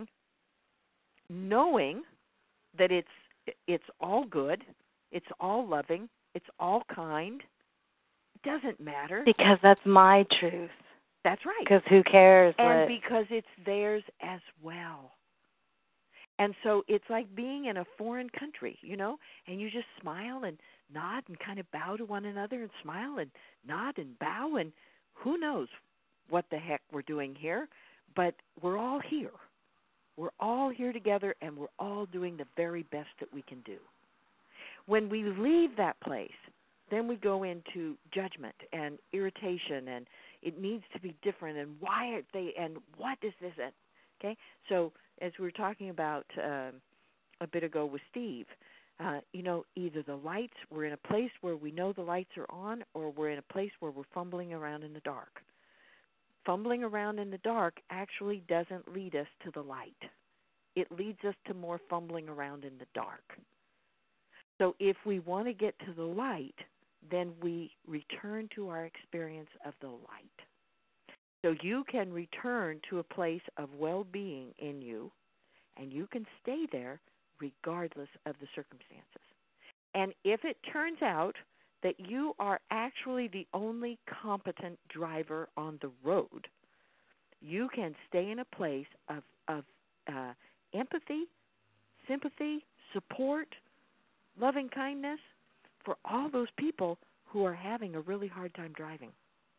knowing that it's all good, it's all loving, it's all kind. It doesn't matter. Because that's my truth. That's right. Because who cares? And because it's theirs as well. And so it's like being in a foreign country, and you just smile and nod and kind of bow to one another and smile and nod and bow, and who knows what the heck we're doing here, but we're all here. We're all here together, and we're all doing the very best that we can do. When we leave that place, then we go into judgment and irritation, and it needs to be different, and why aren't they, and what is this? Okay? So as we were talking about a bit ago with Steve, either the lights, we're in a place where we know the lights are on, or we're in a place where we're fumbling around in the dark. Fumbling around in the dark actually doesn't lead us to the light. It leads us to more fumbling around in the dark. So if we want to get to the light, then we return to our experience of the light. So you can return to a place of well-being in you, and you can stay there regardless of the circumstances. And if it turns out that you are actually the only competent driver on the road, you can stay in a place of empathy, sympathy, support, loving kindness for all those people who are having a really hard time driving.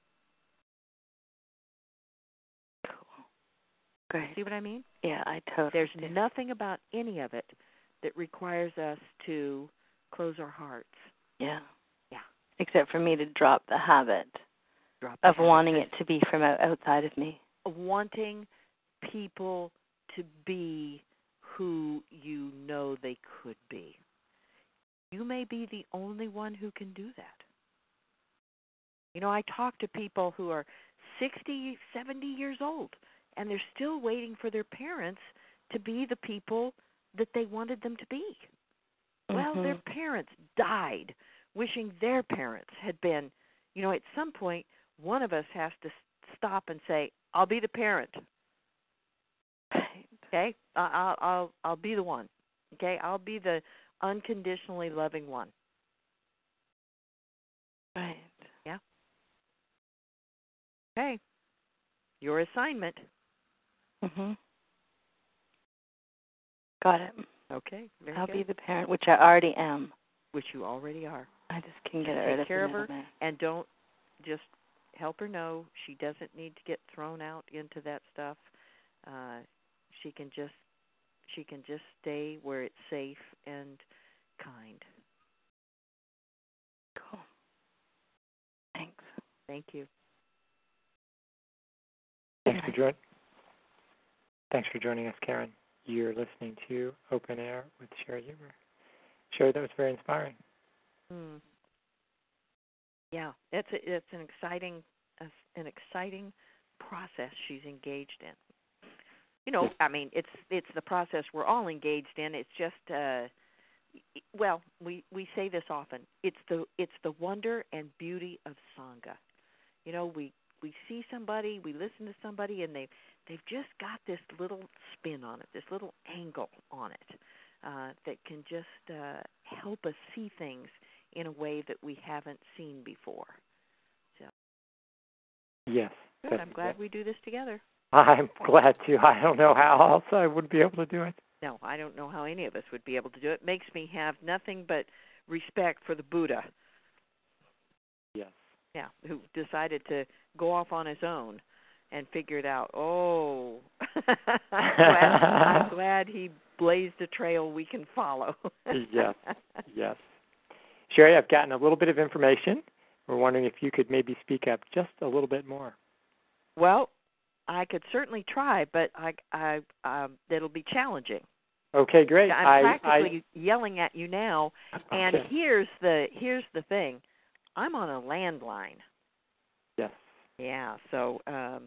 Cool. Great. See what I mean? Yeah, I totally There's do. nothing about any of it that requires us to close our hearts. Yeah. Yeah. Except for me to drop the habit of wanting it to be from outside of me. Wanting people to be who you know they could be. You may be the only one who can do that. I talk to people who are 60, 70 years old, and they're still waiting for their parents to be the people that they wanted them to be. Mm-hmm. Well, their parents died wishing their parents had been, at some point, one of us has to stop and say, I'll be the parent. Okay? I'll be the one. Okay? I'll be the unconditionally loving one. Right. Yeah? your assignment. Mhm. Got it. Okay, very I'll good. be the parent, which I already am. Which you already are. I just can get Take rid care of the her, middleman. and don't just help her know she doesn't need to get thrown out into that stuff. She can just stay where it's safe and kind. Cool. Thanks. Thank you. Thanks for joining us, Karen. You're listening to Open Air with Sherry Huber. Sherry, that was very inspiring. Yeah, it's an exciting process she's engaged in. You know, I mean, it's the process we're all engaged in. It's just, well, we say this often. It's the wonder and beauty of Sangha. You know, we see somebody, we listen to somebody, and they've just got this little spin on it, this little angle on it that can just help us see things in a way that we haven't seen before. So, yes. good. I'm glad we do this together. I'm glad to. I don't know how else I would be able to do it. No, I don't know how any of us would be able to do it. It makes me have nothing but respect for the Buddha. Yes. Yeah, who decided to go off on his own and figured out, I'm glad he blazed a trail we can follow. Yes. Sherry, I've gotten a little bit of information. We're wondering if you could maybe speak up just a little bit more. Well, I could certainly try, but it'll be challenging. Okay, great. I'm practically yelling at you now, and okay. here's the thing. I'm on a landline. Yes. Yeah, so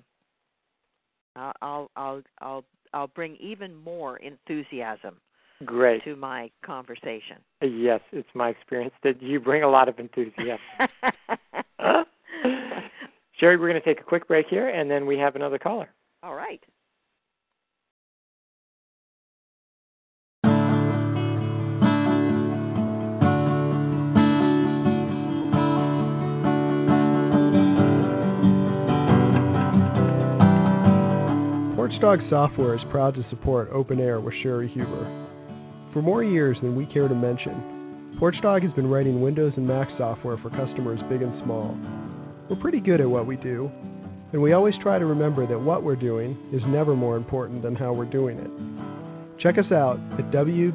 I'll bring even more enthusiasm. Great. To my conversation. Yes, it's my experience that you bring a lot of enthusiasm. Sherry, we're going to take a quick break here, and then we have another caller. All right. Porchdog Software is proud to support Open Air with Sherry Huber. For more years than we care to mention, Porchdog has been writing Windows and Mac software for customers big and small. We're pretty good at what we do, and we always try to remember that what we're doing is never more important than how we're doing it. Check us out at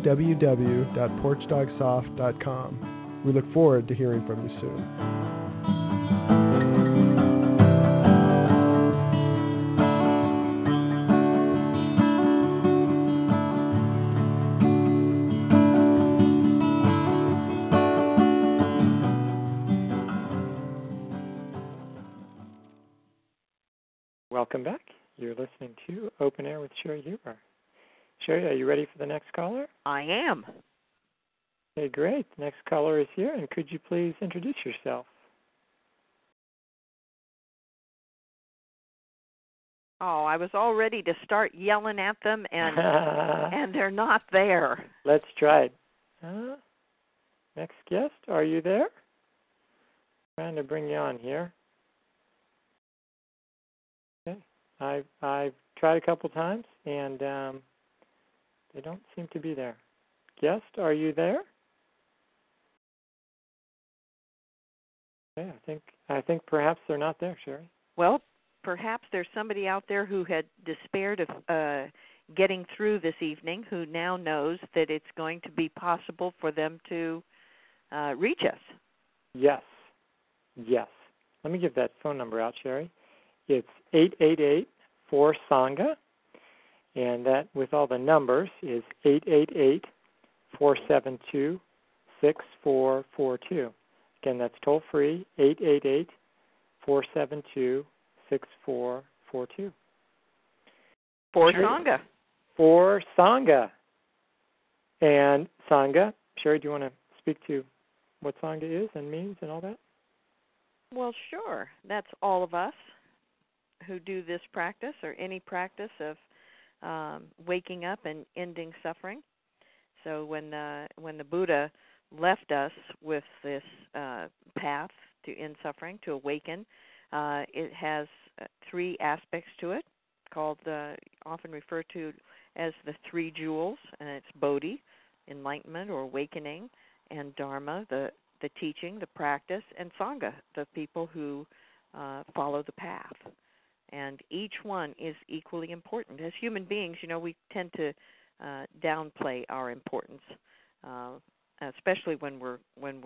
www.porchdogsoft.com. We look forward to hearing from you soon. Welcome back. You're listening to Open Air with Sherry Huber. Sherry, are you ready for the next caller? I am. Okay, great. The next caller is here, and could you please introduce yourself? Oh, I was all ready to start yelling at them, and they're not there. Let's try it. Next guest, are you there? Trying to bring you on here. Okay, I've tried a couple times, and they don't seem to be there. Guest, are you there? Okay, I think perhaps they're not there, Sherry. Well, perhaps there's somebody out there who had despaired of getting through this evening, who now knows that it's going to be possible for them to reach us. Yes. Let me give that phone number out, Sherry. It's 888-4SANGA, and that, with all the numbers, is 888-472-6442. Again, that's toll-free, 888-472-6442. For Sangha. For Sangha. And Sangha, Sherry, do you want to speak to what Sangha is and means and all that? Well, sure. That's all of us who do this practice, or any practice of waking up and ending suffering. So when the Buddha left us with this path to end suffering, to awaken, It has 3 aspects to it, called often referred to as the 3 jewels, and it's Bodhi, enlightenment or awakening, and Dharma, the teaching, the practice, and Sangha, the people who follow the path. And each one is equally important. As human beings, we tend to downplay our importance, especially when we're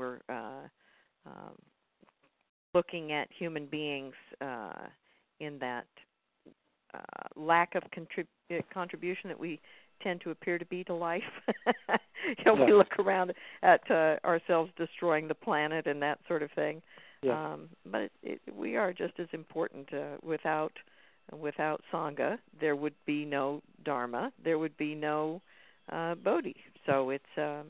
looking at human beings in that lack of contribution that we tend to appear to be to life. We look around at ourselves destroying the planet and that sort of thing. Yeah. But we are just as important. Without Sangha, there would be no Dharma. There would be no Bodhi. So it's a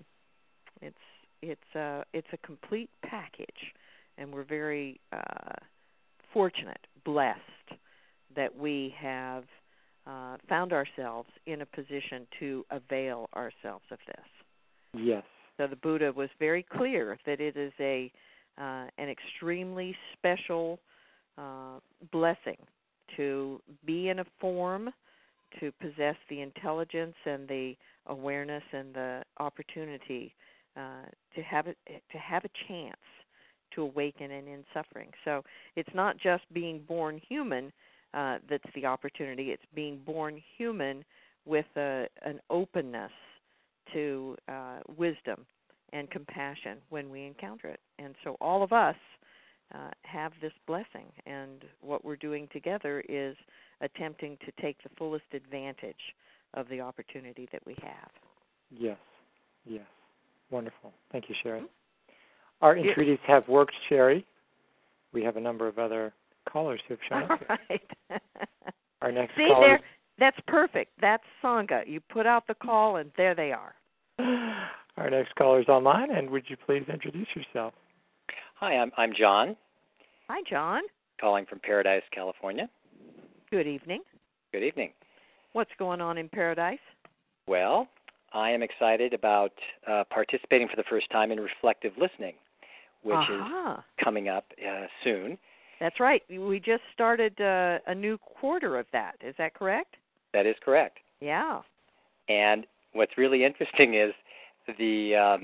complete package, and we're very fortunate, blessed that we have found ourselves in a position to avail ourselves of this. Yes. So the Buddha was very clear that it is an extremely special blessing to be in a form, to possess the intelligence and the awareness and the opportunity to have a chance to awaken and end suffering. So it's not just being born human that's the opportunity. It's being born human with an openness to wisdom and compassion when we encounter it. And so all of us have this blessing, and what we're doing together is attempting to take the fullest advantage of the opportunity that we have. Yes. Wonderful. Thank you, Sherry. Our entreaties have worked, Sherry. We have a number of other callers who have shown up. All right. Our next See, caller. That's perfect. That's Sangha. You put out the call, and there they are. Our next caller's online, and would you please introduce yourself? Hi, I'm John. Hi, John. Calling from Paradise, California. Good evening. Good evening. What's going on in Paradise? Well, I am excited about participating for the first time in reflective listening, which is coming up soon. That's right. We just started a new quarter of that. Is that correct? That is correct. Yeah. And what's really interesting is the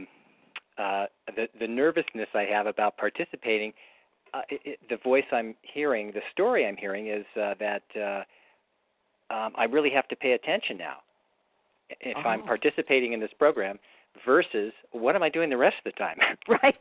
nervousness I have about participating. The voice I'm hearing, the story I'm hearing is that I really have to pay attention now if I'm participating in this program versus what am I doing the rest of the time? Right.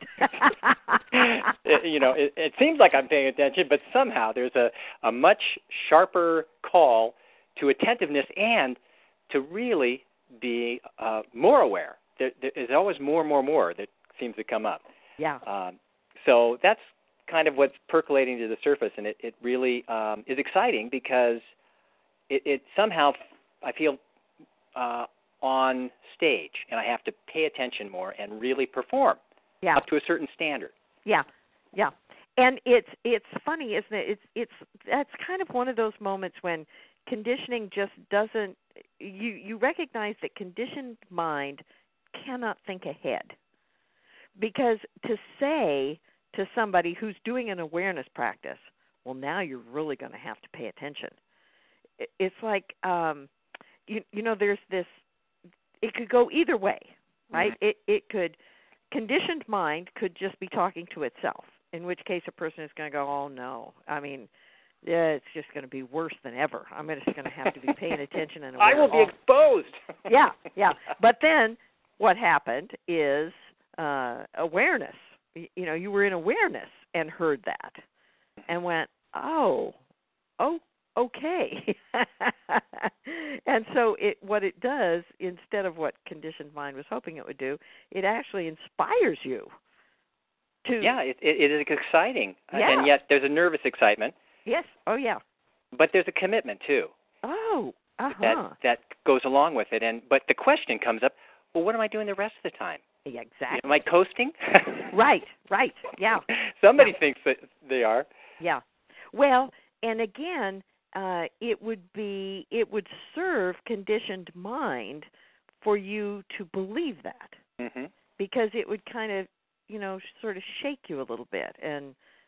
It seems like I'm paying attention, but somehow there's a much sharper call to attentiveness and to really be more aware. There's always more that seems to come up. Yeah. So that's kind of what's percolating to the surface, and it really is exciting because it somehow, I feel, on stage, and I have to pay attention more and really perform up to a certain standard. Yeah. And it's funny, isn't it? That's kind of one of those moments when conditioning just doesn't. You recognize that conditioned mind cannot think ahead, because to say to somebody who's doing an awareness practice, well, now you're really going to have to pay attention. It's like there's this. It could go either way, right? Mm-hmm. It could, conditioned mind could just be talking to itself, in which case a person is going to go, oh, no. I mean, it's just going to be worse than ever. I'm just going to have to be paying attention and aware. I will be exposed. Yeah. But then what happened is awareness. You were in awareness and heard that and went, oh, okay. And so what it does, instead of what conditioned mind was hoping it would do, it actually inspires you to... Yeah, it is exciting. Yeah. And yet there's a nervous excitement. Yes. Oh, yeah. But there's a commitment, too. Oh, uh-huh. That goes along with it. But the question comes up, well, what am I doing the rest of the time? Yeah, exactly. Am I coasting? Right, yeah. Somebody thinks that they are. Yeah. Well, and again... it would serve conditioned mind for you to believe that, because it would kind of, sort of shake you a little bit and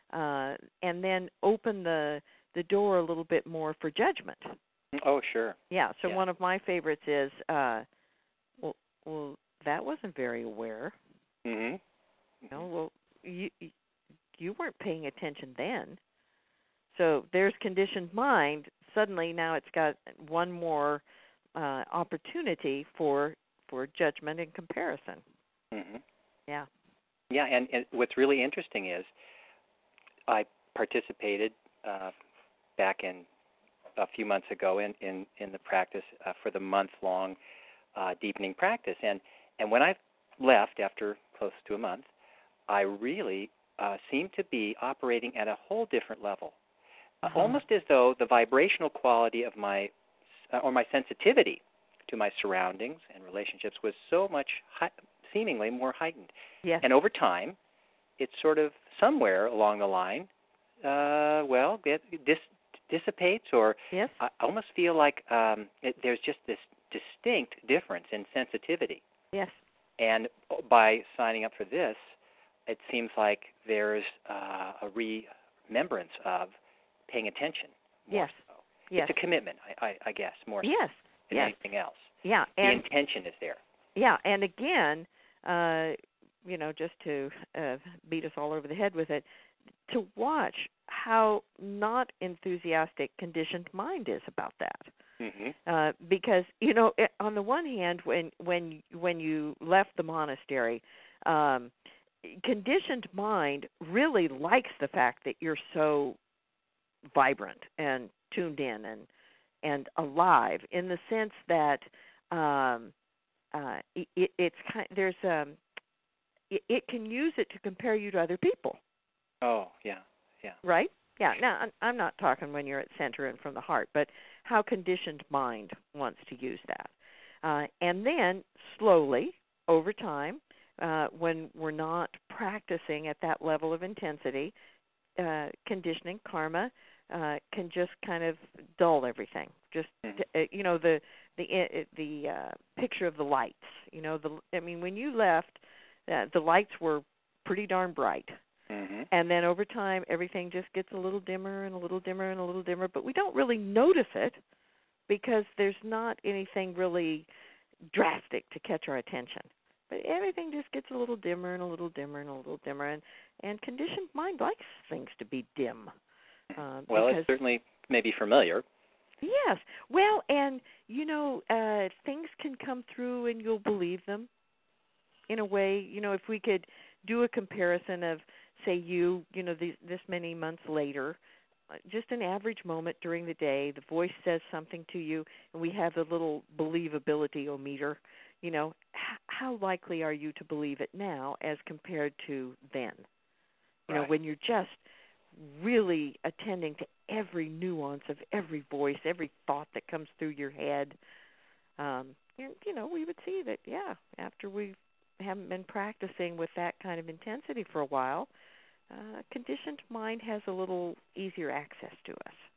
and then open the door a little bit more for judgment. Oh, sure. Yeah. So one of my favorites is, well, that wasn't very aware. Mm-hmm. Well, you weren't paying attention then. So there's conditioned mind. Suddenly now it's got one more opportunity for judgment and comparison. Mm-hmm. Yeah. Yeah, and what's really interesting is I participated back in a few months ago in the practice for the month-long deepening practice. And when I left after close to a month, I really seemed to be operating at a whole different level, almost as though the vibrational quality of my sensitivity to my surroundings and relationships was so much seemingly more heightened. Yes. And over time, it's sort of somewhere along the line, it dissipates, or yes. I almost feel like there's just this distinct difference in sensitivity. Yes. And by signing up for this, it seems like there's a remembrance of paying attention. More Yes. So. Yes. It's a commitment, I guess, more yes. so than anything else. Yeah. The And intention is there. yeah, and again, just to beat us all over the head with it, to watch how not enthusiastic conditioned mind is about that. Mm-hmm. Because on the one hand, when you left the monastery, conditioned mind really likes the fact that you're so vibrant and tuned in and alive, in the sense that it can use it to compare you to other people. Oh, yeah. Right? Yeah. Now, I'm not talking when you're at center and from the heart, but how conditioned mind wants to use that. And then slowly, over time, when we're not practicing at that level of intensity, conditioning, karma, can just kind of dull everything. Just the picture of the lights. When you left, the lights were pretty darn bright. Mm-hmm. And then over time, everything just gets a little dimmer and a little dimmer and a little dimmer. But we don't really notice it because there's not anything really drastic to catch our attention. But everything just gets a little dimmer and a little dimmer and a little dimmer. And conditioned mind likes things to be dim. Well, it's certainly maybe familiar. Yes. Well, and, things can come through and you'll believe them in a way. If we could do a comparison of, say, this many months later, just an average moment during the day, the voice says something to you, and we have the little believability-o-meter, how likely are you to believe it now as compared to then? Right. When you're just really attending to every nuance of every voice, every thought that comes through your head. We would see that, after we haven't been practicing with that kind of intensity for a while, conditioned mind has a little easier access to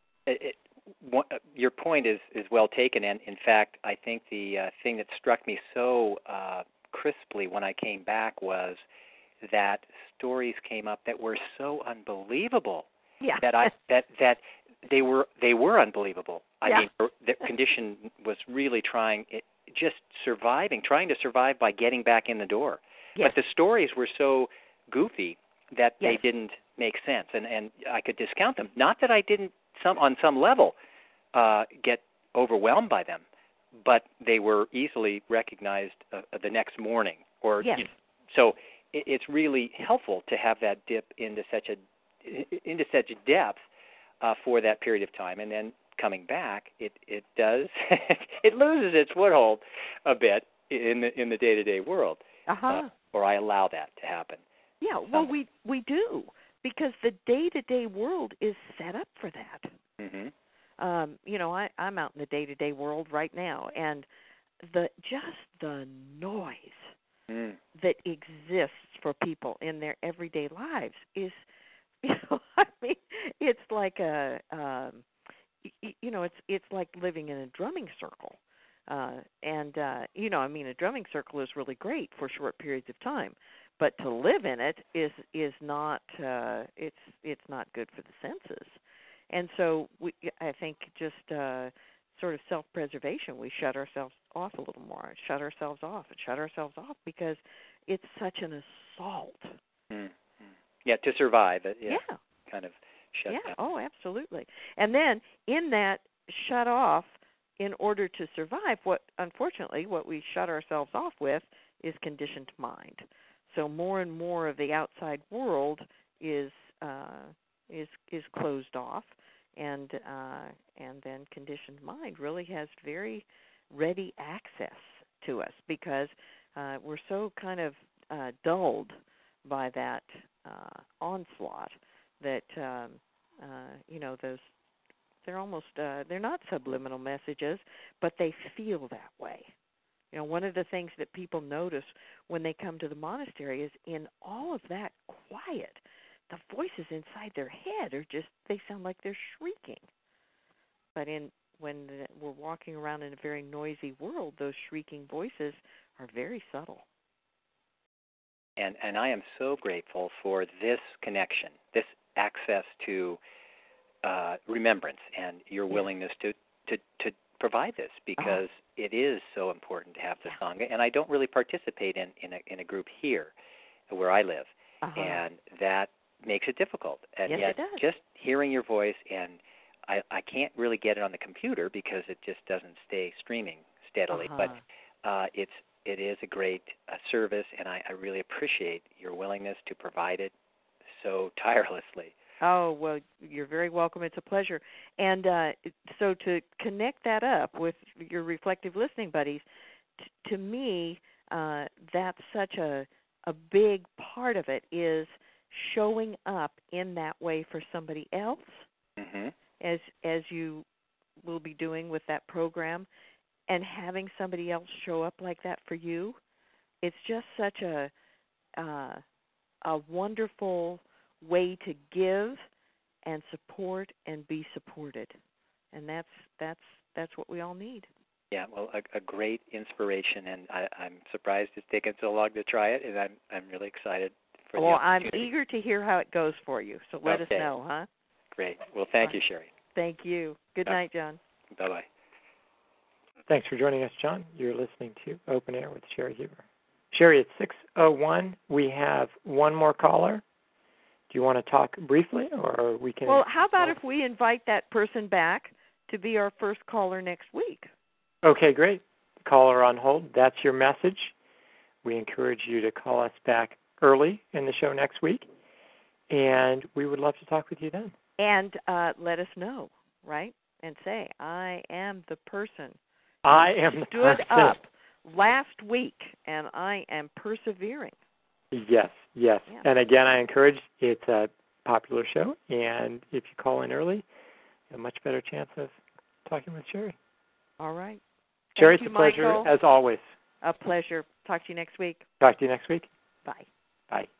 us. Your point is well taken, and in fact, I think the thing that struck me so crisply when I came back was that stories came up that were so unbelievable. Yeah. that they were unbelievable. I yeah. mean, the condition was really trying to survive by getting back in the door. Yes. But the stories were so goofy that yes. they didn't make sense, and I could discount them. Not that I didn't, on some level, get overwhelmed by them, but they were easily recognized the next morning. Yes. So it's really helpful to have that dip into such depth for that period of time, and then coming back, it does it loses its foothold a bit in the day-to-day world, or I allow that to happen. Yeah, well, we do, because the day-to-day world is set up for that. Mm-hmm. I'm out in the day-to-day world right now, and the noise that exists for people in their everyday lives is, it's like it's like living in a drumming circle. A drumming circle is really great for short periods of time, but to live in it is not it's not good for the senses. And so I think just sort of self-preservation, we shut ourselves off a little more, shut ourselves off because it's such an assault. Mm-hmm. Yeah, to survive it. Yeah. Kind of shut down. Yeah, oh, absolutely. And then in that shut off, in order to survive, unfortunately what we shut ourselves off with is conditioned mind. So more and more of the outside world is closed off, and then conditioned mind really has very ready access to us because we're so kind of dulled by that onslaught that those they're almost they're not subliminal messages, but they feel that way. One of the things that people notice when they come to the monastery is in all of that quiet, the voices inside their head are just, they sound like they're shrieking. But when we're walking around in a very noisy world, those shrieking voices are very subtle. And I am so grateful for this connection, this access to remembrance, and your willingness to provide this, because it is so important to have the Sangha. And I don't really participate in a group here where I live, and that makes it difficult. And yes, yet, it does. just hearing your voice, and I can't really get it on the computer because it just doesn't stay streaming steadily. But it is a great service, and I really appreciate your willingness to provide it so tirelessly. Oh, well, you're very welcome. It's a pleasure. And so to connect that up with your reflective listening buddies, to me, that's such a big part of it is showing up in that way for somebody else, as you will be doing with that program, and having somebody else show up like that for you. It's just such a wonderful way to give and support and be supported, and that's what we all need. Yeah, well, a great inspiration, and I'm surprised it's taken so long to try it, and I'm really excited for the opportunity. I'm eager to hear how it goes for you, so let us know, huh? Great. Well, thank you, Sherry. Thank you. Good night, John. Bye-bye. Thanks for joining us, John. You're listening to Open Air with Sherry Huber. Sherry, it's 6:01. We have one more caller. Do you want to talk briefly, or we can... Well, how about if we invite that person back to be our first caller next week? Okay, great. Caller on hold. That's your message. We encourage you to call us back early in the show next week, and we would love to talk with you then. And let us know, right? And say, I am the person I am the stood person. up last week, and I am persevering. Yes. Yeah. And again, I encourage, it's a popular show, and if you call in early, you have a much better chance of talking with Sherry. All right. Sherry, Thank it's you, a pleasure, Michael. as always. A pleasure. Talk to you next week. Talk to you next week. Bye. Bye.